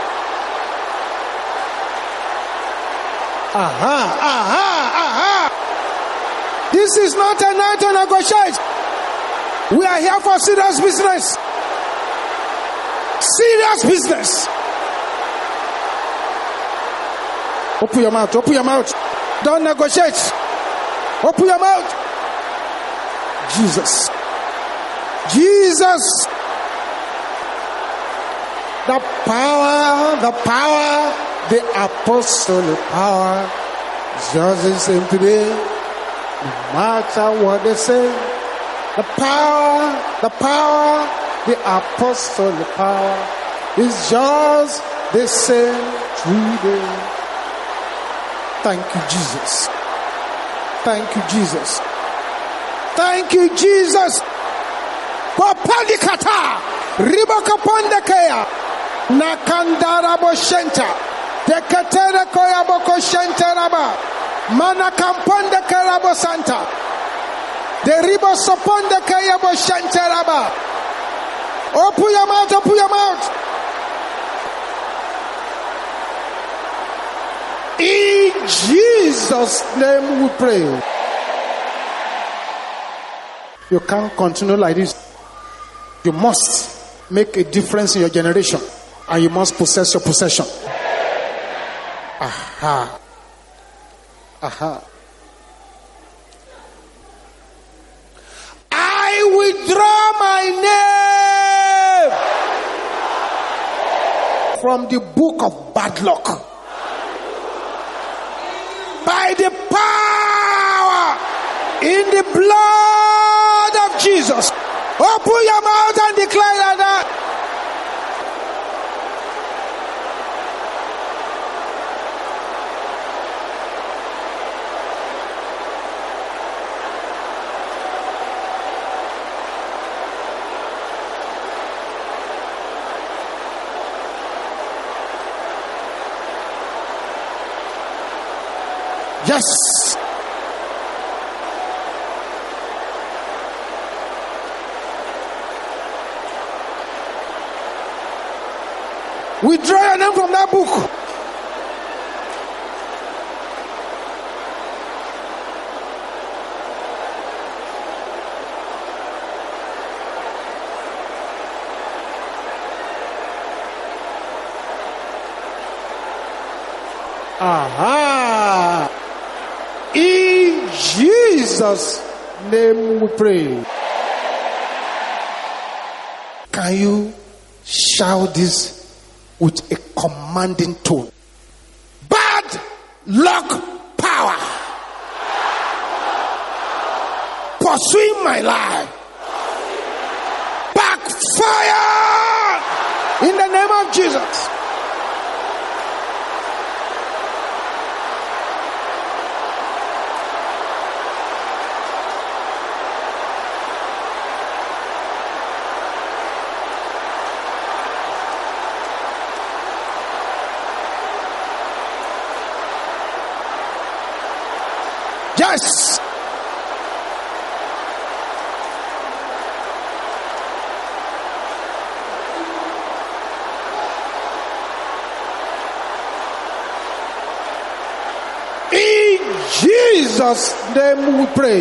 This is not a night to negotiate. We are here for serious business. Serious business. Open your mouth. Open your mouth. Don't negotiate. Open your mouth. Jesus. Jesus. The power, the apostolic power, just the same today, no matter what they say. The power, the apostolic power is just the same today. Thank you, Jesus. Thank you, Jesus. Thank you, Jesus. Papalikata, Ribakapandakaya. Nakandara boshenta Dekatere koyaboko shenteraba Manakampanda karabo santa Deribo soponde kayabo shenteraba. Open your mouth, open your mouth. In Jesus' name we pray. You can't continue like this. You must make a difference in your generation. And you must possess your possession. Aha. Aha. withdraw my name from the book of bad luck by the power in the blood of Jesus. Open your mouth and declare that. Yes. Withdraw your name from that book. Aha. In Jesus' name we pray. Can you shout this with a commanding tone? Bad luck power pursuing my life, backfire in the name of Jesus. Yes. In Jesus' name we pray.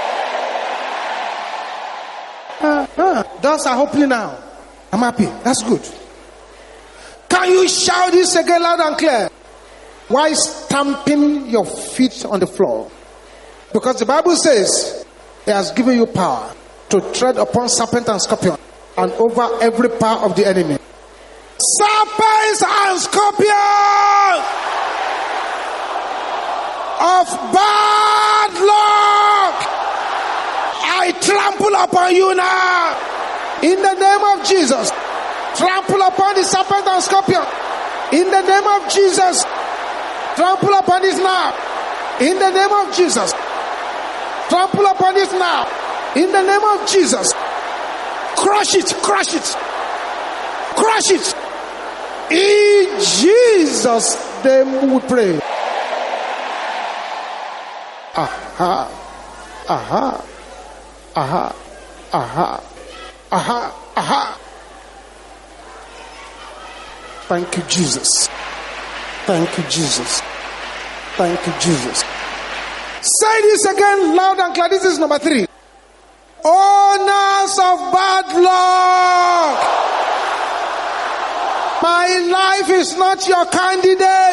Doors are opening now. I'm happy. That's good. Can you shout this again loud and clear? Why stamping your feet on the floor? Because the Bible says He has given you power to tread upon serpent and scorpion and over every power of the enemy. Serpents and scorpions of bad luck, I trample upon you now. In the name of Jesus. Trample upon the serpent and scorpion. In the name of Jesus. Trample upon this now. In the name of Jesus. Trample upon it now. In the name of Jesus. Crush it. Crush it. Crush it. In Jesus' name we pray. Aha. Aha. Aha. Aha. Aha. Aha. Thank you, Jesus. Thank you, Jesus. Thank you, Jesus. Say this again loud and clear. This is number 3. Owners of bad luck, my life is not your candidate.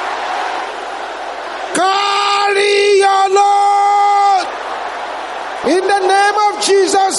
Carry your load in the name of Jesus.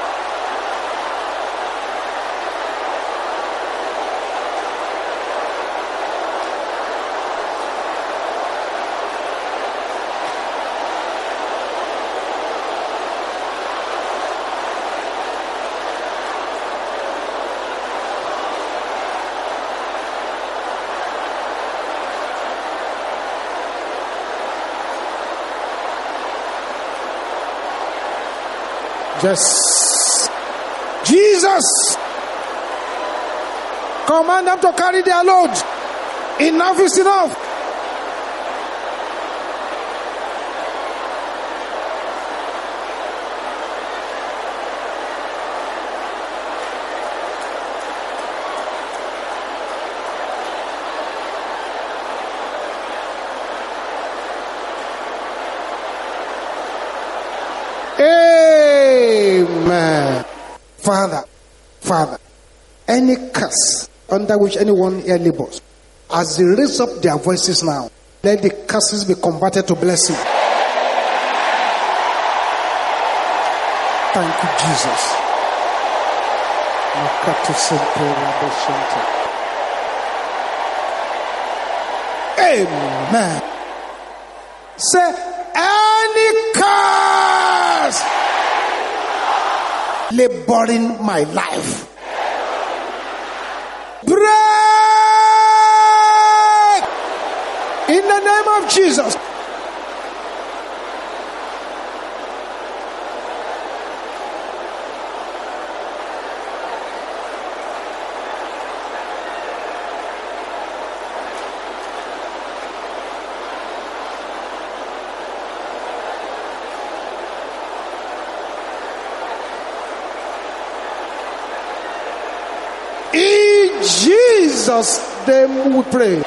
Yes. Jesus, command them to carry their load. Enough is enough. Amen. Father, any curse under which anyone here labors, as they raise up their voices now, let the curses be converted to blessing. Thank you, Jesus. Amen. Say, any curse laboring my life, break in the name of Jesus. In Jesus' name we pray.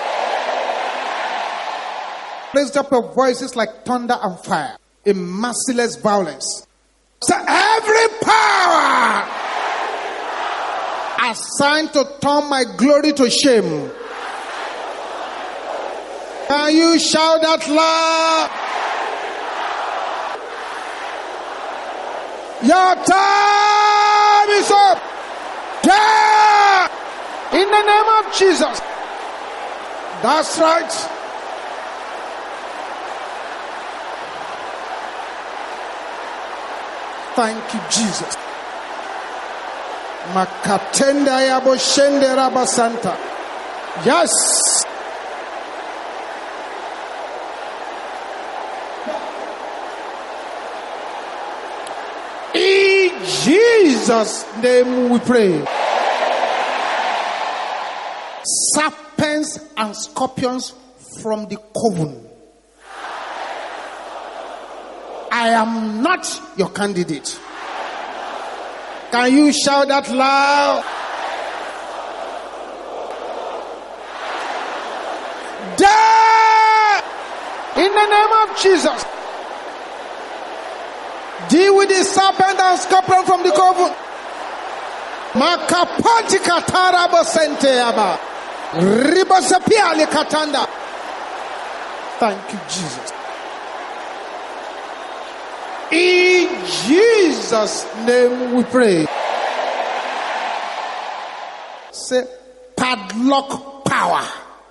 Raise up your voices like thunder and fire in merciless violence. So every power assigned to turn my glory to shame, can you shout that loud? Your time is up. Yeah! In the name of Jesus. That's right. Thank you, Jesus. Makatenda yabo shende rabasanta. Yes. In Jesus' name we pray. Serpents and scorpions from the coven, I am not your candidate. Can you shout that loud? Die! In the name of Jesus. Deal with the serpent and scorpion from the coven. Makapati katara bosente aba. Ribosapia le katanda. Thank you, Jesus. In Jesus' name we pray. Say, padlock power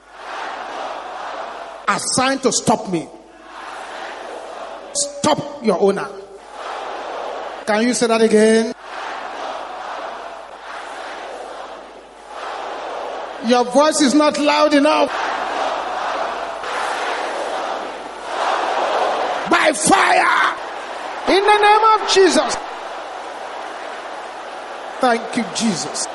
assigned to stop me. Stop your owner. Can you say that again? Your voice is not loud enough. By fire. In the name of Jesus. Thank you, Jesus.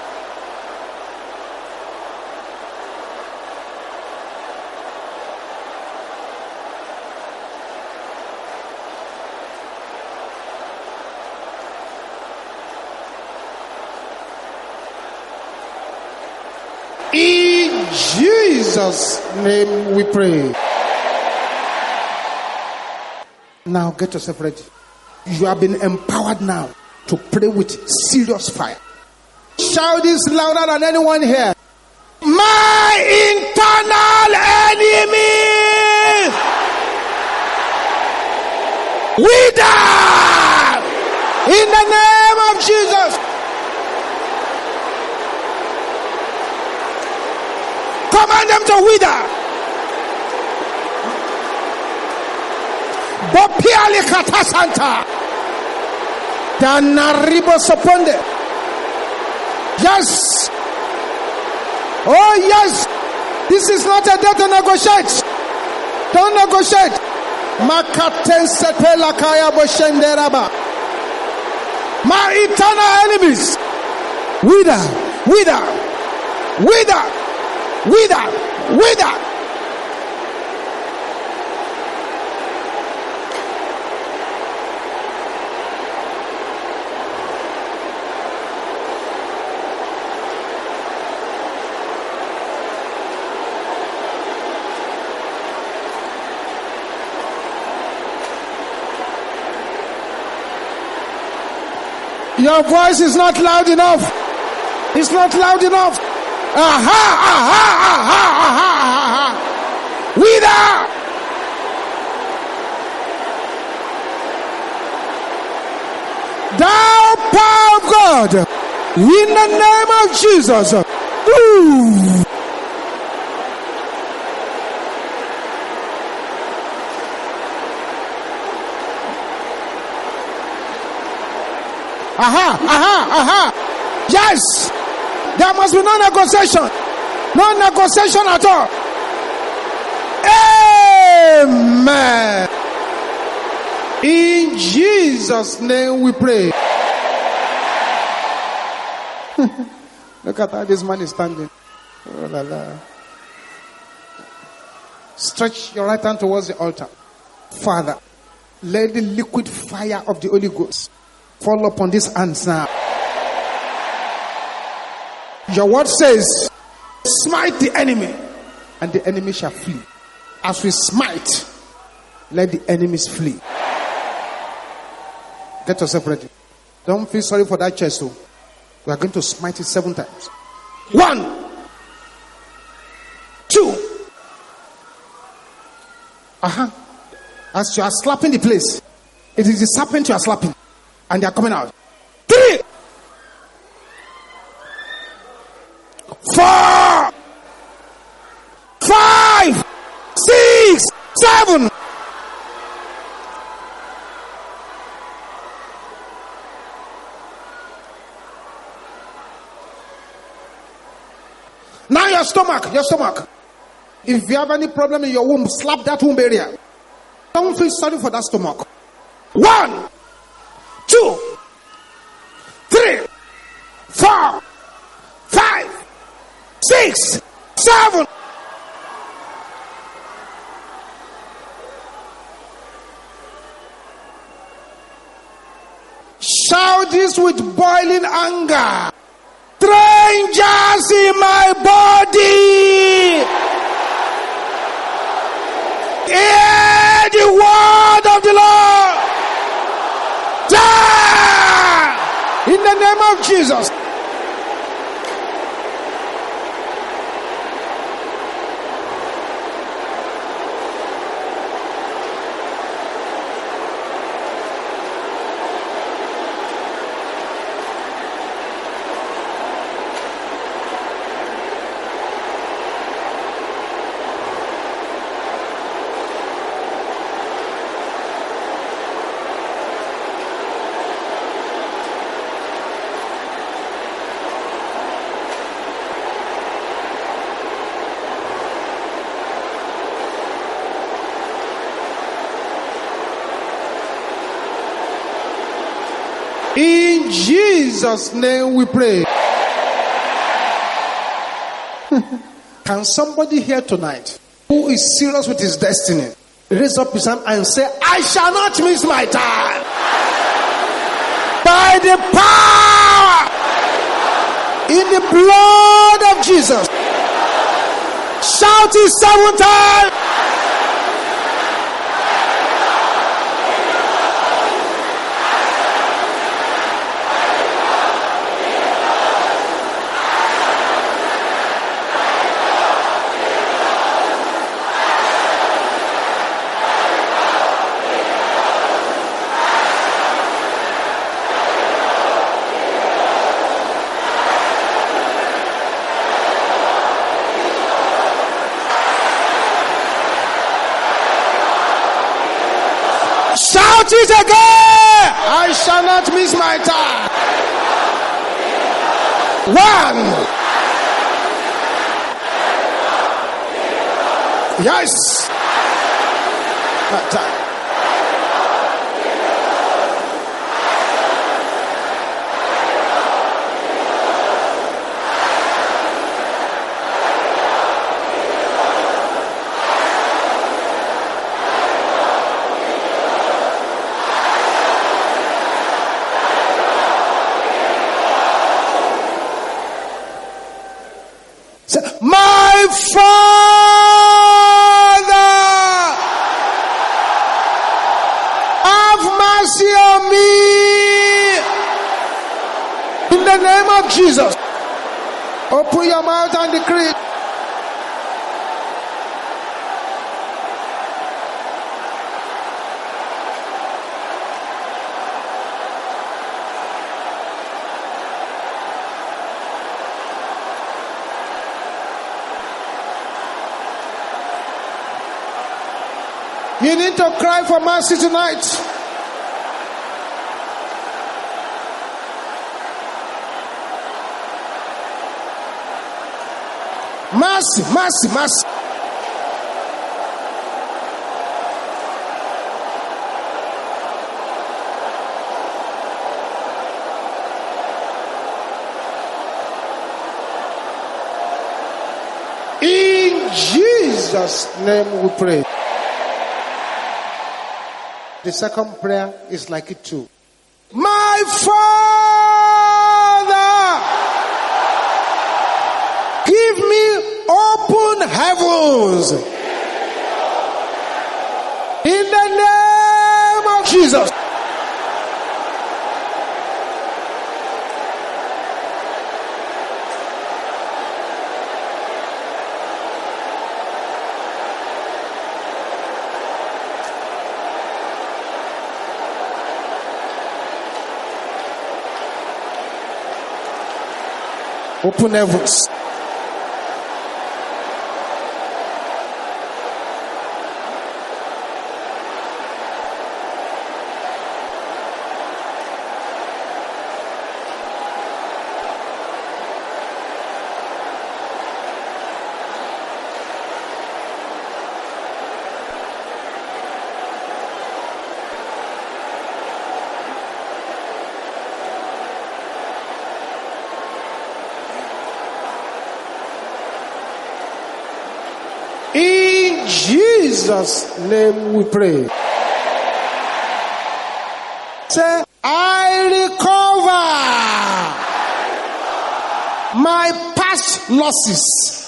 In Jesus' name we pray. Now get yourself ready. You have been empowered now to pray with serious fire. Shout this louder than anyone here. My internal enemy, wither in the name of Jesus. Command them to wither. Bopiali katasanta. Danaribo soponde. Yes. Oh yes. This is not a day to negotiate. Don't negotiate. Makaten sepela kaya boshenderaba. My eternal enemies. Wither, wither, wither, wither, wither. Your voice is not loud enough. It's not loud enough. Aha, aha, aha, aha, aha. Wither. Thou power of God, in the name of Jesus. Ooh. Aha. Yes. There must be no negotiation. No negotiation at all. Amen. In Jesus' name we pray. Look at how this man is standing. Oh, la, la. Stretch your right hand towards the altar. Father, let the liquid fire of the Holy Ghost fall upon these hands now. Your word says, smite the enemy, and the enemy shall flee. As we smite, let the enemies flee. Get yourself ready. Don't feel sorry for that chest, though. We are going to smite it 7 times. 1, 2. As you are slapping the place, it is the serpent you are slapping, and they are coming out. 3, 4, 5, 6, 7. Now your stomach. If you have any problem in your womb, slap that womb area. Don't feel sorry for that stomach. 1, 2, 3, 4, 5, 6, 7. Shout this with boiling anger. Strangers in my body, hear the word of the Lord. Die in the name of Jesus. In Jesus' name we pray. Can somebody here tonight who is serious with his destiny raise up his hand and say, I shall not miss my time? By the power in the blood of Jesus. Shout it 7 times. Shout it again. I shall not miss my time. 1. Yes. My time. My Father, have mercy on me. In the name of Jesus, open your mouth and decree. You need to cry for mercy tonight. Mercy, mercy, mercy. In Jesus' name we pray. The second prayer is like it too. My Father, give me open heavens in the name of Jesus. Open heavens. In Jesus' name we pray. Say, I recover my past losses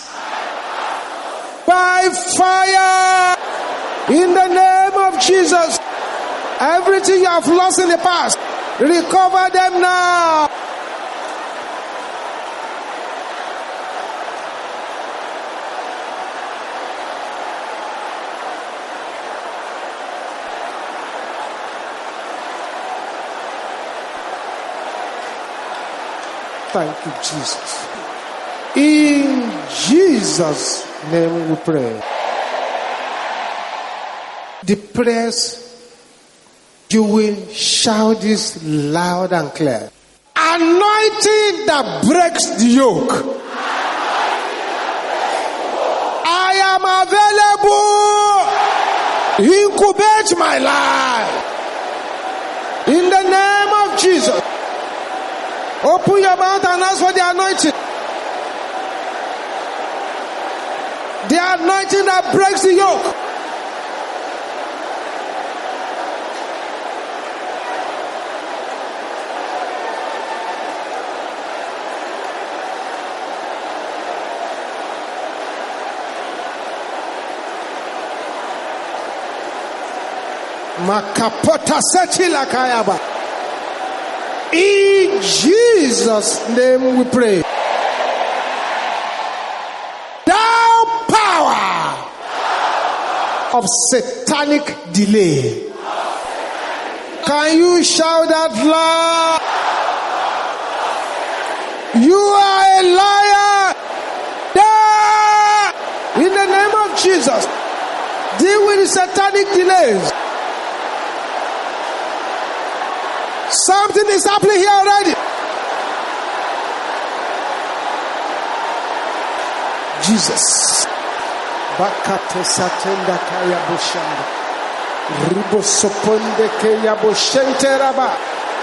by fire in the name of Jesus. Everything you have lost in the past, recover them now. Thank you, Jesus. In Jesus' name we pray. The prayers, you will shout this loud and clear. Anointing that breaks the yoke. I am available. Incubate my life. In the name of Jesus. Open your mouth and ask for the anointing. The anointing that breaks the yoke. Makapota setila kayaba. In Jesus' name we pray. Thou power of satanic delay. Can you shout that loud? You are a liar. Die! In the name of Jesus. Deal with the satanic delays. Something is happening here already. Jesus. Bakate satenda kaya boshanda. Ribo soponde kaya boshente raba.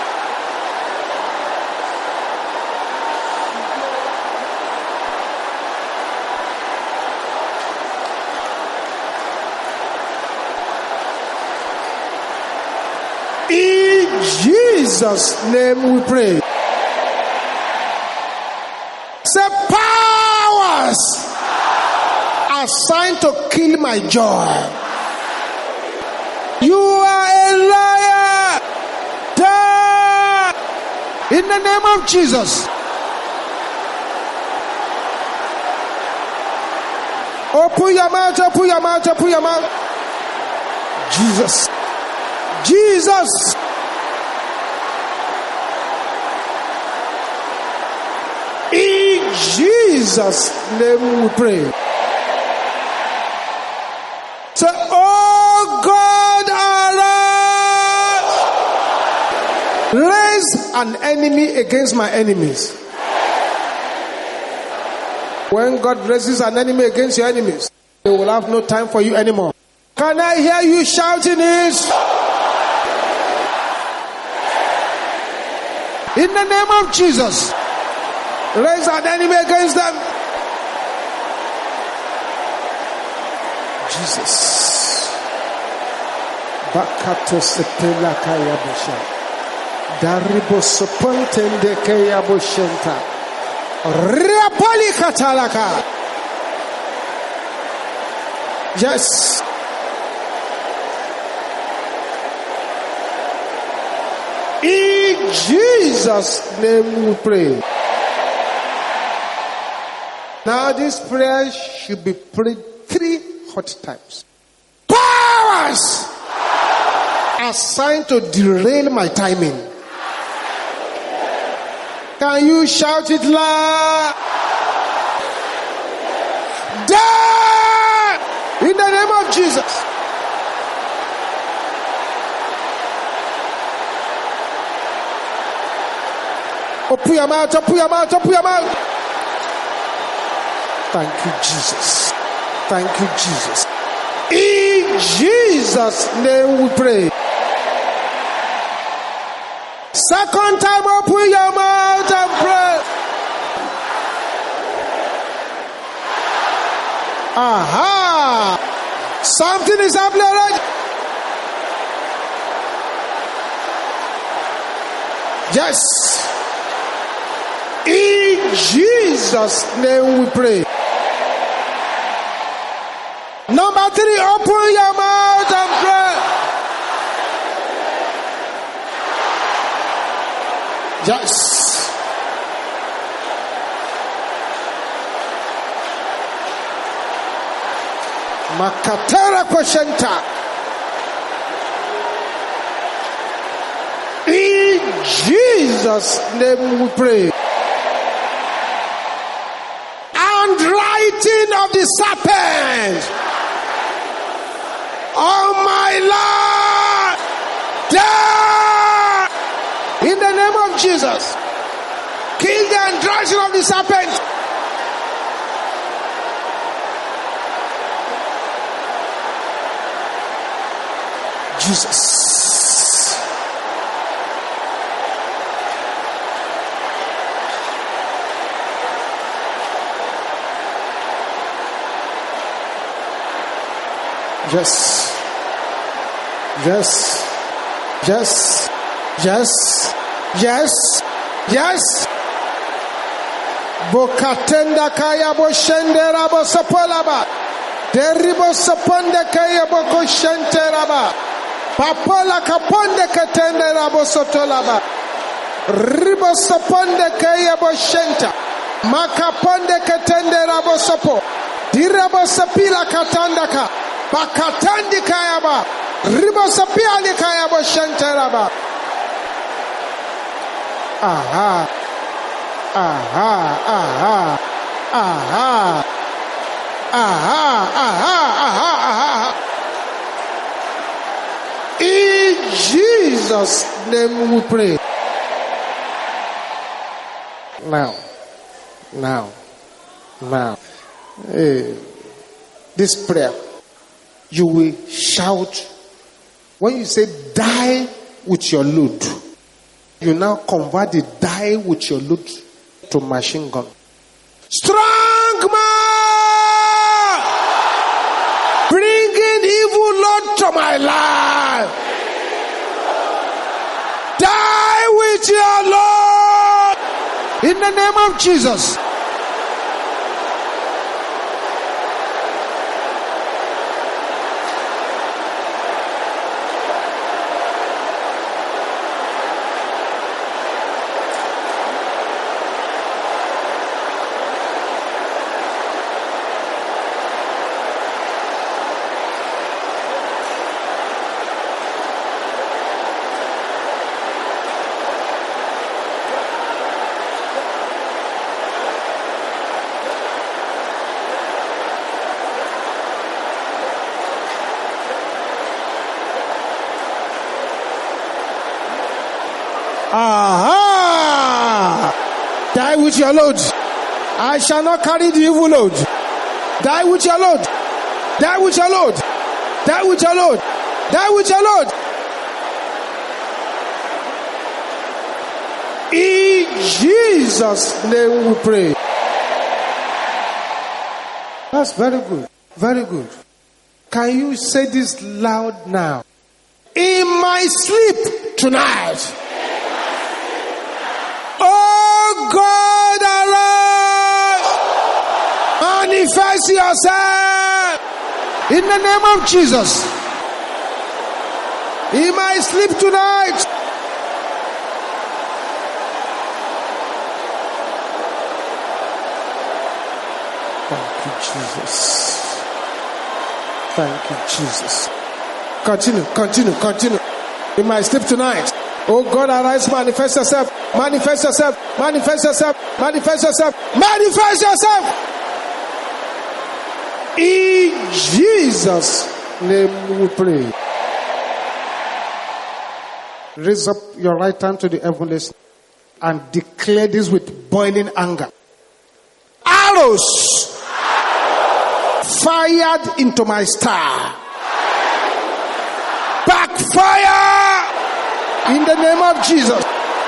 In Jesus' name we pray. Say, powers assigned to kill my joy. You are a liar. Die. In the name of Jesus. Open your mouth, open your mouth, open your mouth. Jesus. Jesus. In Jesus' name we pray. Say, oh God. raise an enemy against my enemies. When God raises an enemy against your enemies, they will have no time for you anymore. Can I hear you shouting this? In the name of Jesus, raise an enemy against them. Jesus. Bakato sepela kaya bosha. Daribo sopontende kaya boshenta. Rapali katalaka. Yes. In Jesus' name we pray. Now this prayer should be prayed 3 hot times. Powers assigned to derail my timing. Can you shout it loud? Die! In the name of Jesus. Open your mouth, open your mouth, open your mouth. Thank you, Jesus. Thank you, Jesus. In Jesus' name we pray. Second time, open your mouth and pray. Aha! Something is happening already. Yes. In Jesus' name we pray. Number 3, open your mouth and pray. Yes. Makatera Koshenta. In Jesus' name we pray. Handwriting of the serpent on my life. Die! In the name of Jesus. Kill the handwriting of the serpent. Jesus. Yes. Yes. Yes. Yes. Yes. Yes. Bokatenda kaya bo shendera bo sapolaba. Deribo saponde kaya bo koshenteraba. Papola kaponde katendera bo sotolaba. Ribo saponde kaya bo shenta. Makaponde katendera bo sapo. Dirabo sapila katandaka. Bakatandi kayaba. Ribo sapiali kayaba shenteraba. Aha. Aha. Aha. Aha. Aha. Aha. Aha. In Jesus' name we pray. Now. This prayer, you will shout. When you say die with your load, you now convert the die with your load to machine gun. Strong man, bringing evil load to my life. Die with your Lord in the name of Jesus. Aha! Die with your load. I shall not carry the evil load. Die with your load. Die with your load. Die with your load. Die with your load. In Jesus' name we pray. That's very good. Very good. Can you say this loud now? In my sleep tonight. Oh God, arise. Manifest yourself. In the name of Jesus. In my sleep tonight. Thank you, Jesus. Thank you, Jesus. Continue. In my sleep tonight. Oh God, arise, manifest yourself. Manifest yourself. Manifest yourself. Manifest yourself. Manifest yourself. In Jesus' name we pray. Raise up your right hand to the heavens and declare this with boiling anger. Arrows fired into my star. Backfire in the name of Jesus.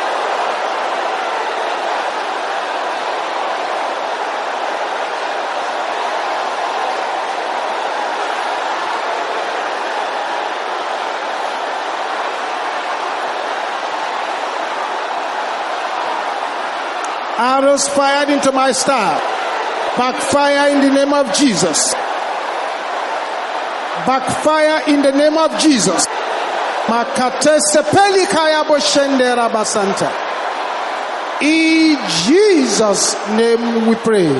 Arrows fired into my star. Backfire in the name of Jesus. Backfire in the name of Jesus. In Jesus' name we pray.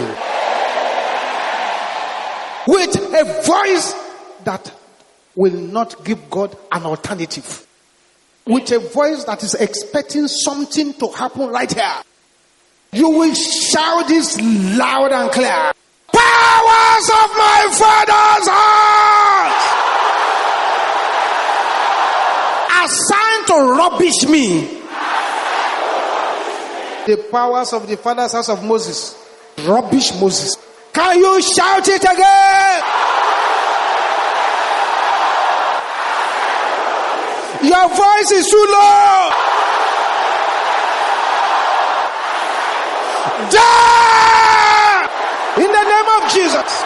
With a voice that will not give God an alternative. With a voice that is expecting something to happen right here. You will shout this loud and clear. Powers of my father's house assigned to rubbish me. The powers of the father's house of Moses rubbish Moses. Can you shout it again? Your voice is too low. Die! In the name of Jesus.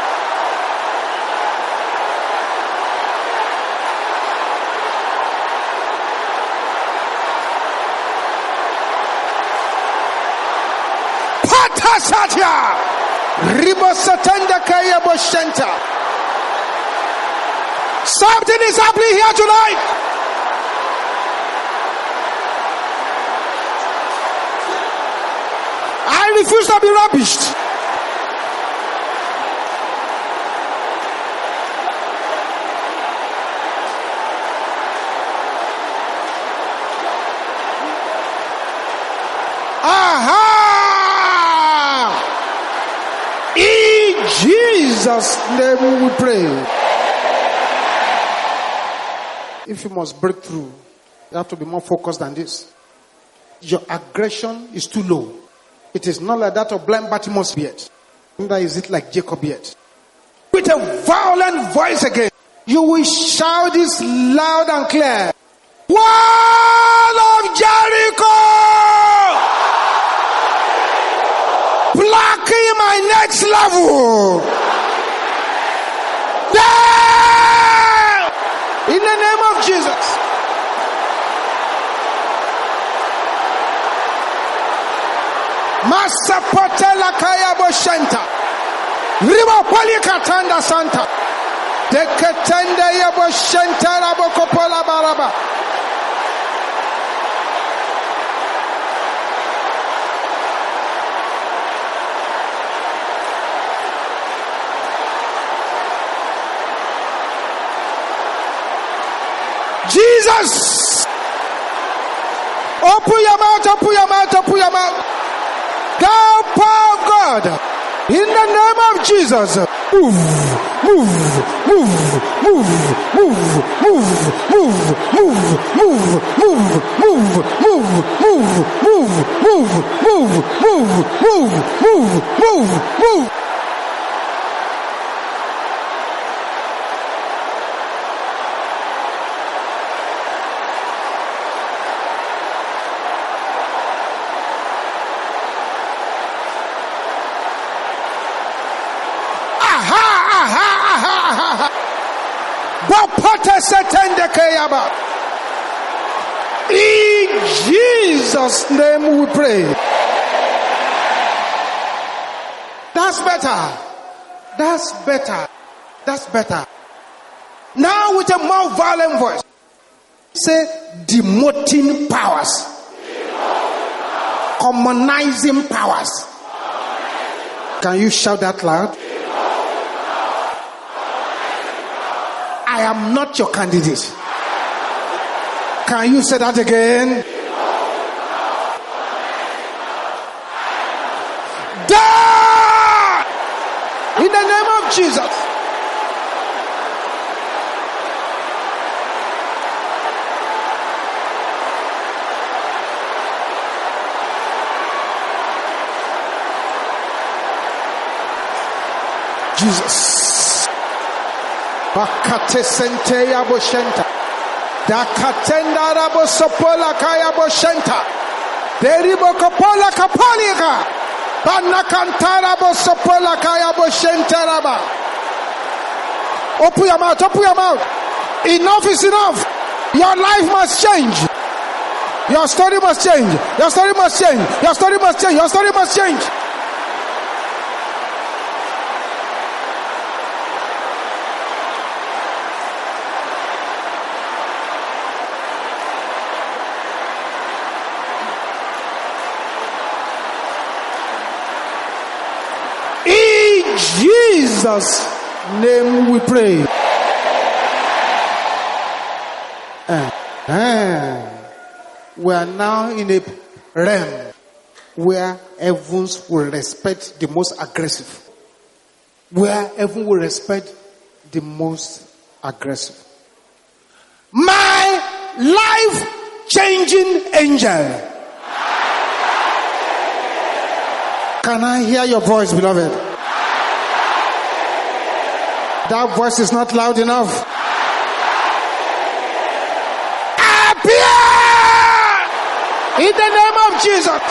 Patasatya! Ribosatanda kaya boshenta. Something is happening here tonight. I refuse to be rubbished. Aha! In Jesus' name we pray. If you must break through, you have to be more focused than this. Your aggression is too low. It is not like that of blind Bartimaeus yet. Neither is it like Jacob yet. With a violent voice again, you will shout this loud and clear. Wall of Jericho! Blocking my next level! There! In the name of Jesus. Masapotela kaya boshenta. Riba palikatanda santa. Deketende ya boshenta rabokopola baraba. Jesus! Open your mouth, open your mouth, open your mouth. Thou power of God, in the name of Jesus, In Jesus' name we pray. That's better. That's better. That's better. Now with a more violent voice, say demoting powers, commonizing powers. Can you shout that loud? I am not your candidate. Can you say that again? Die! In the name of Jesus. Jesus. Bakate sente ya boshenta. Dakatenda rabo sopola kaya boshenta. Deribo kapola kapalika. Banakantara bo sopola kaya boshenta raba. Open your mouth, open your mouth. Enough is enough. Your life must change. Your story must change. Your story must change. Your story must change. Your story must change. Jesus' name we pray. We are now in a realm where heavens will respect the most aggressive. Where heaven will respect the most aggressive. My life-changing angel. Can I hear your voice, beloved? That voice is not loud enough. Appear! In the name of Jesus.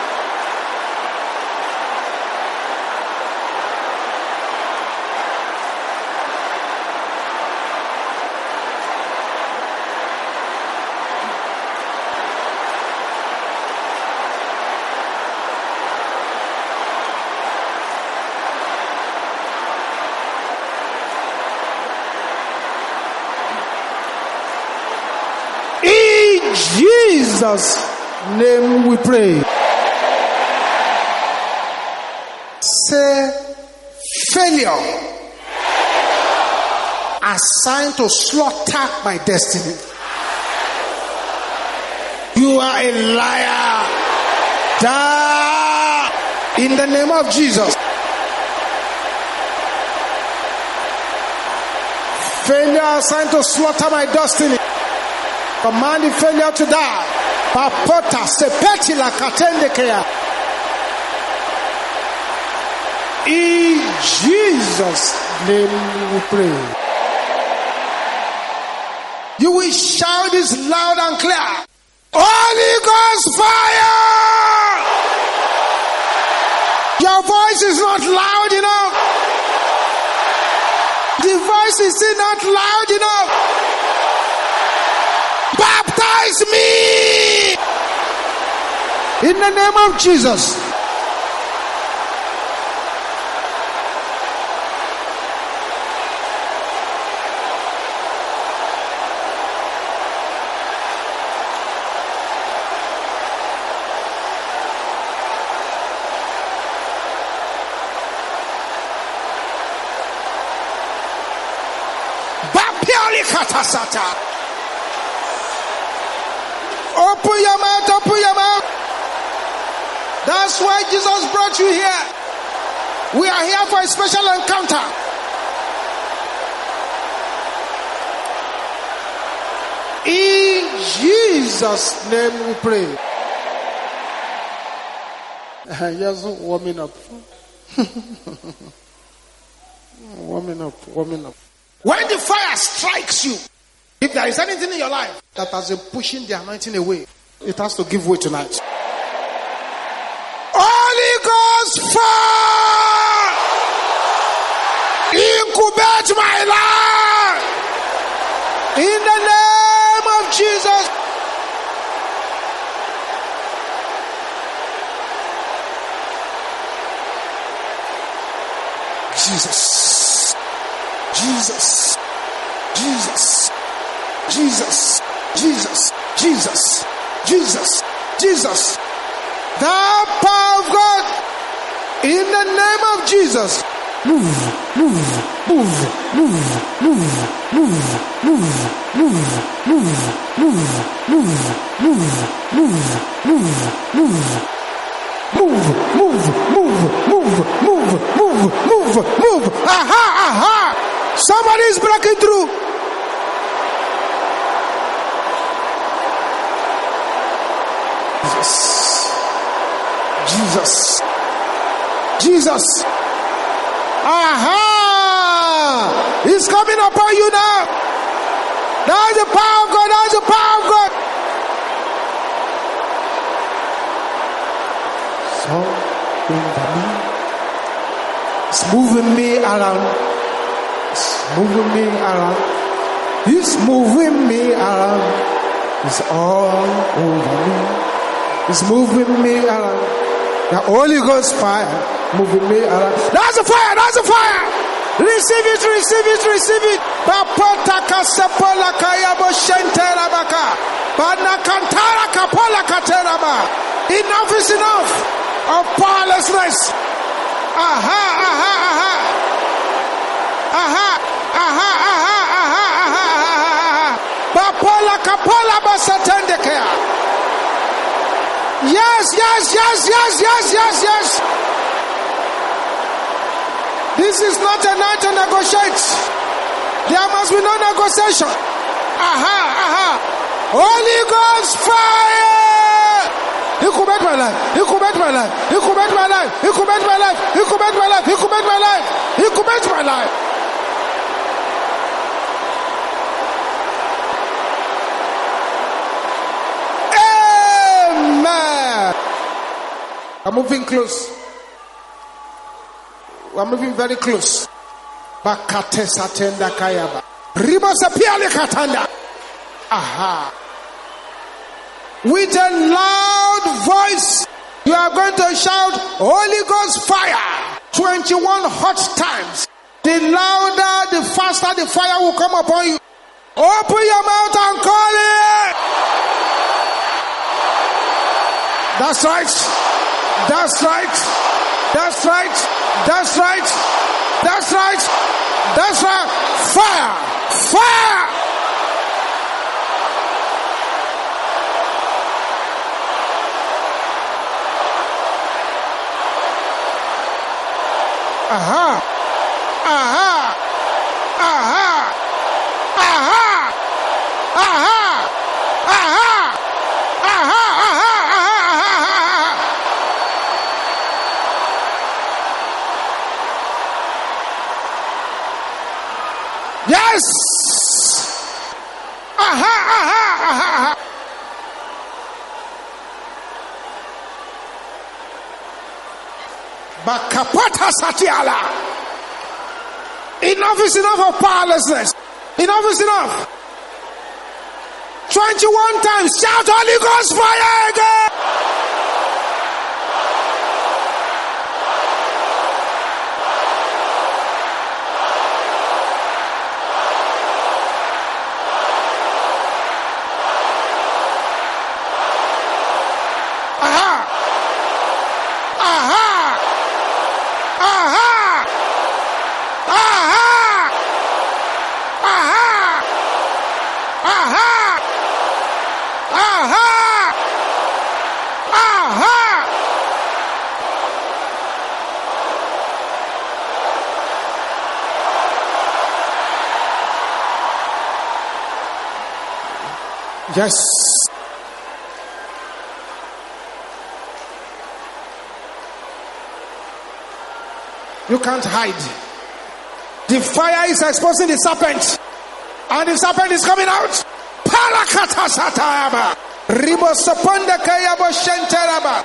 Jesus' name we pray. Say failure assigned to slaughter my destiny. You are a liar. Die in the name of Jesus. Failure assigned to slaughter my destiny. Command the failure to die. Papota sepeti la katende kea. In Jesus' name we pray. You will shout this loud and clear. Holy Ghost fire! Your voice is not loud enough. The voice is still not loud enough. Baptize me in the name of Jesus. Bapiali katasata. Open your mouth, open your mouth. That's why Jesus brought you here. We are here for a special encounter. In Jesus' name we pray. Just warming up. Warming up. When the fire strikes you, if there is anything in your life that has been pushing the anointing away, it has to give way tonight. Holy Ghost fire! Incubate my life! In the name of Jesus. Jesus. The power of God in the name of Jesus. Move. Aha. Somebody is breaking through. Jesus. Aha! He's coming upon you now. That's the power of God. So, it's moving me around. It's moving me around. It's all over me. It's moving me around. The Holy Ghost fire moving me around. That's a fire. Receive it. Bapotaka sepola kayabo shentera baka. Banakantara kapola kateraba. Enough is enough of powerlessness. Aha. Bapola kapola basatendekea. Yes. This is not a night to negotiate. There must be no negotiation. Aha. Holy Ghost fire. Incubate my life. I'm moving close. We're moving very close. Bakate satenda kayaba. Riba sapiale katanda. Aha. With a loud voice, you are going to shout, Holy Ghost fire. 21 hot times. The louder, the faster the fire will come upon you. Open your mouth and call it. That's right. Fire. Aha. Yes. Aha. Bakapata satiala. Enough is enough of powerlessness. Enough is enough. 21 times. Shout Holy Ghost fire again. Yes. You can't hide. The fire is exposing the serpent. And the serpent is coming out. Palakata satayaba. Ribosoponda kayabo shenteraba.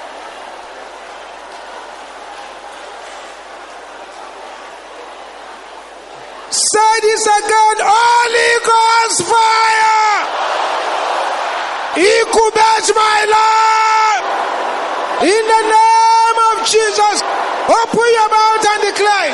Say this again. Holy Ghost fire. Incubate my life. In the name of Jesus. Open your mouth and declare.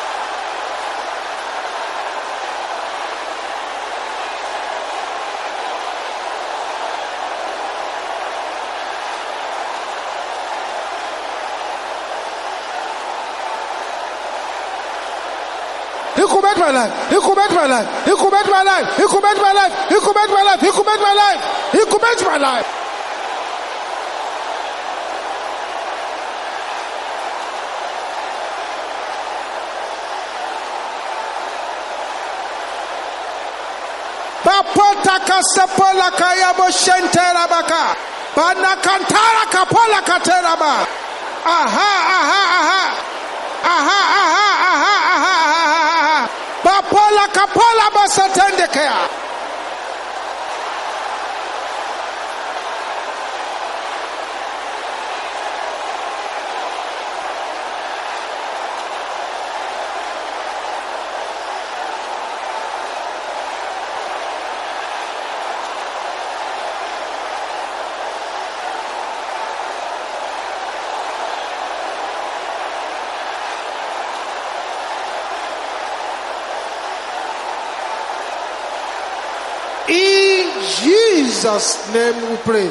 Incubate my life. Incubate my life. Incubate my life. Incubate my life. Incubate my life. Incubate my life. Incubate my life. Bapotaka sepola kayabo shenterabaka. Banakantara kapola kateraba. Aha, aha, aha. Aha, aha, aha, aha, aha. Bapola kapola basatendekea. In Jesus' name we pray.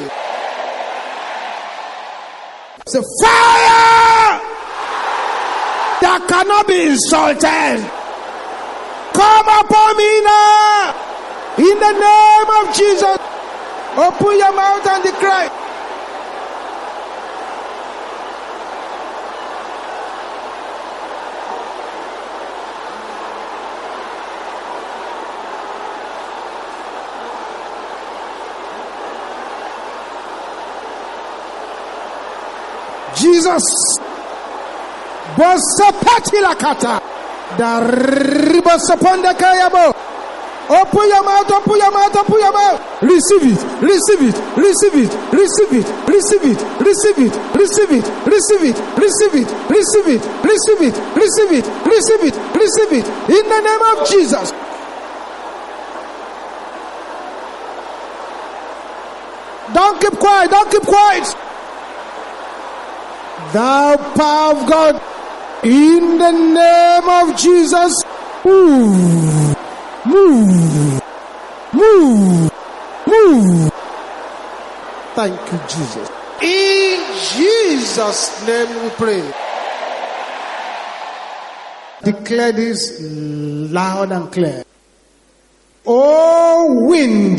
It's a fire that cannot be insulted. Come upon me now. In the name of Jesus. Open your mouth and declare. Jesus. Bosapatilakata. Daribosaponda kayabo. Open your mouth, open your mouth, open your mouth. Receive it, receive it, receive it, receive it, receive it, receive it, receive it, receive it, receive it, receive it, receive it, receive it, receive it, receive it. In the name of Jesus. Don't keep quiet, don't keep quiet. Thou power of God, in the name of Jesus, move, move, move, move. Thank you, Jesus. In Jesus' name we pray. Declare this loud and clear. O wind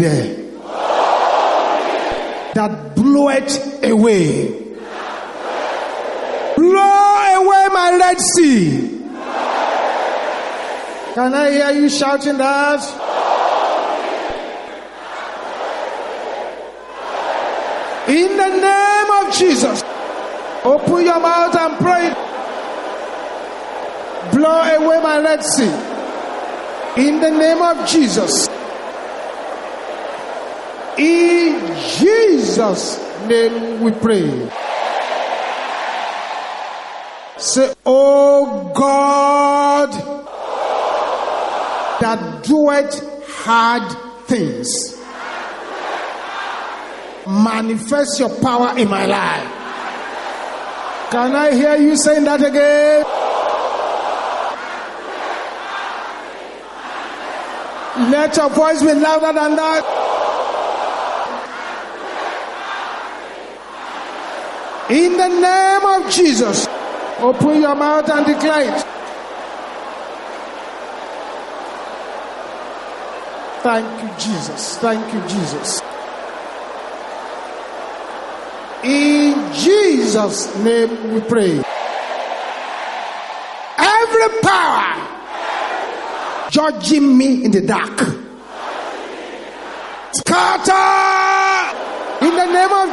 that bloweth away, blow away my Red Sea. Can I hear you shouting that? In the name of Jesus, open your mouth and pray. Blow away my Red Sea. In the name of Jesus. In Jesus' name we pray. Say, oh God, that doeth hard things, manifest your power in my life. Can I hear you saying that again? Let your voice be louder than that. In the name of Jesus, open your mouth and declare it. Thank you, Jesus. Thank you, Jesus. In Jesus' name we pray. Every power judging me in the dark, scatter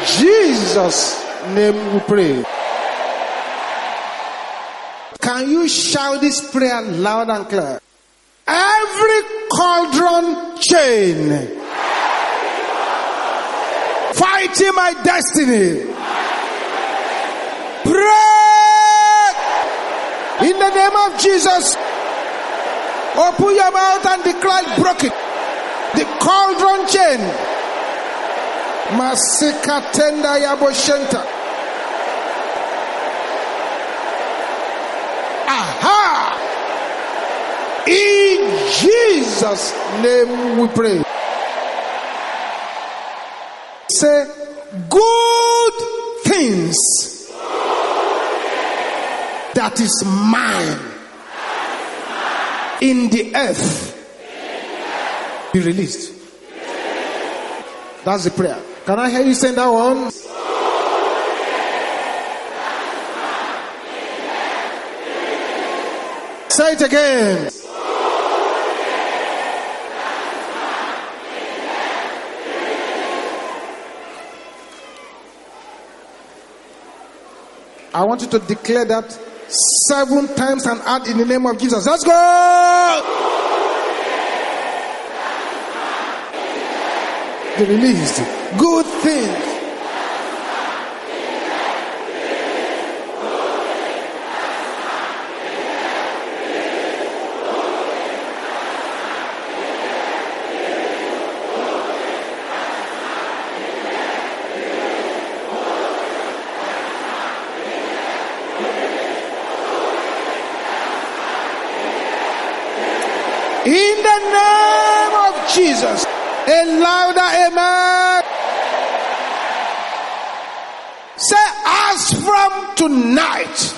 Jesus' name we pray. Can you shout this prayer loud and clear? Every cauldron chain fighting my destiny, break in the name of Jesus. Open your mouth and declare broken. The cauldron chain. Masika tenda yaboshenta. Aha! In Jesus' name we pray. Say, good things that is mine in the earth be released. That's the prayer. Can I hear you saying that one? Say it again. I want you to declare that 7 times and add in the name of Jesus. Let's go! Be released. Good things. In the name of Jesus. A louder amen. Say, as from tonight,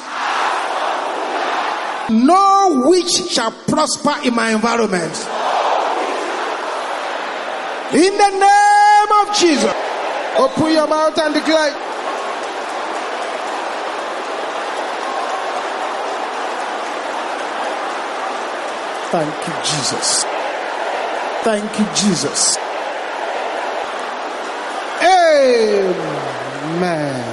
no witch shall prosper in my environment. In the name of Jesus. Open your mouth and declare. Thank you, Jesus. Thank you, Jesus. Amen.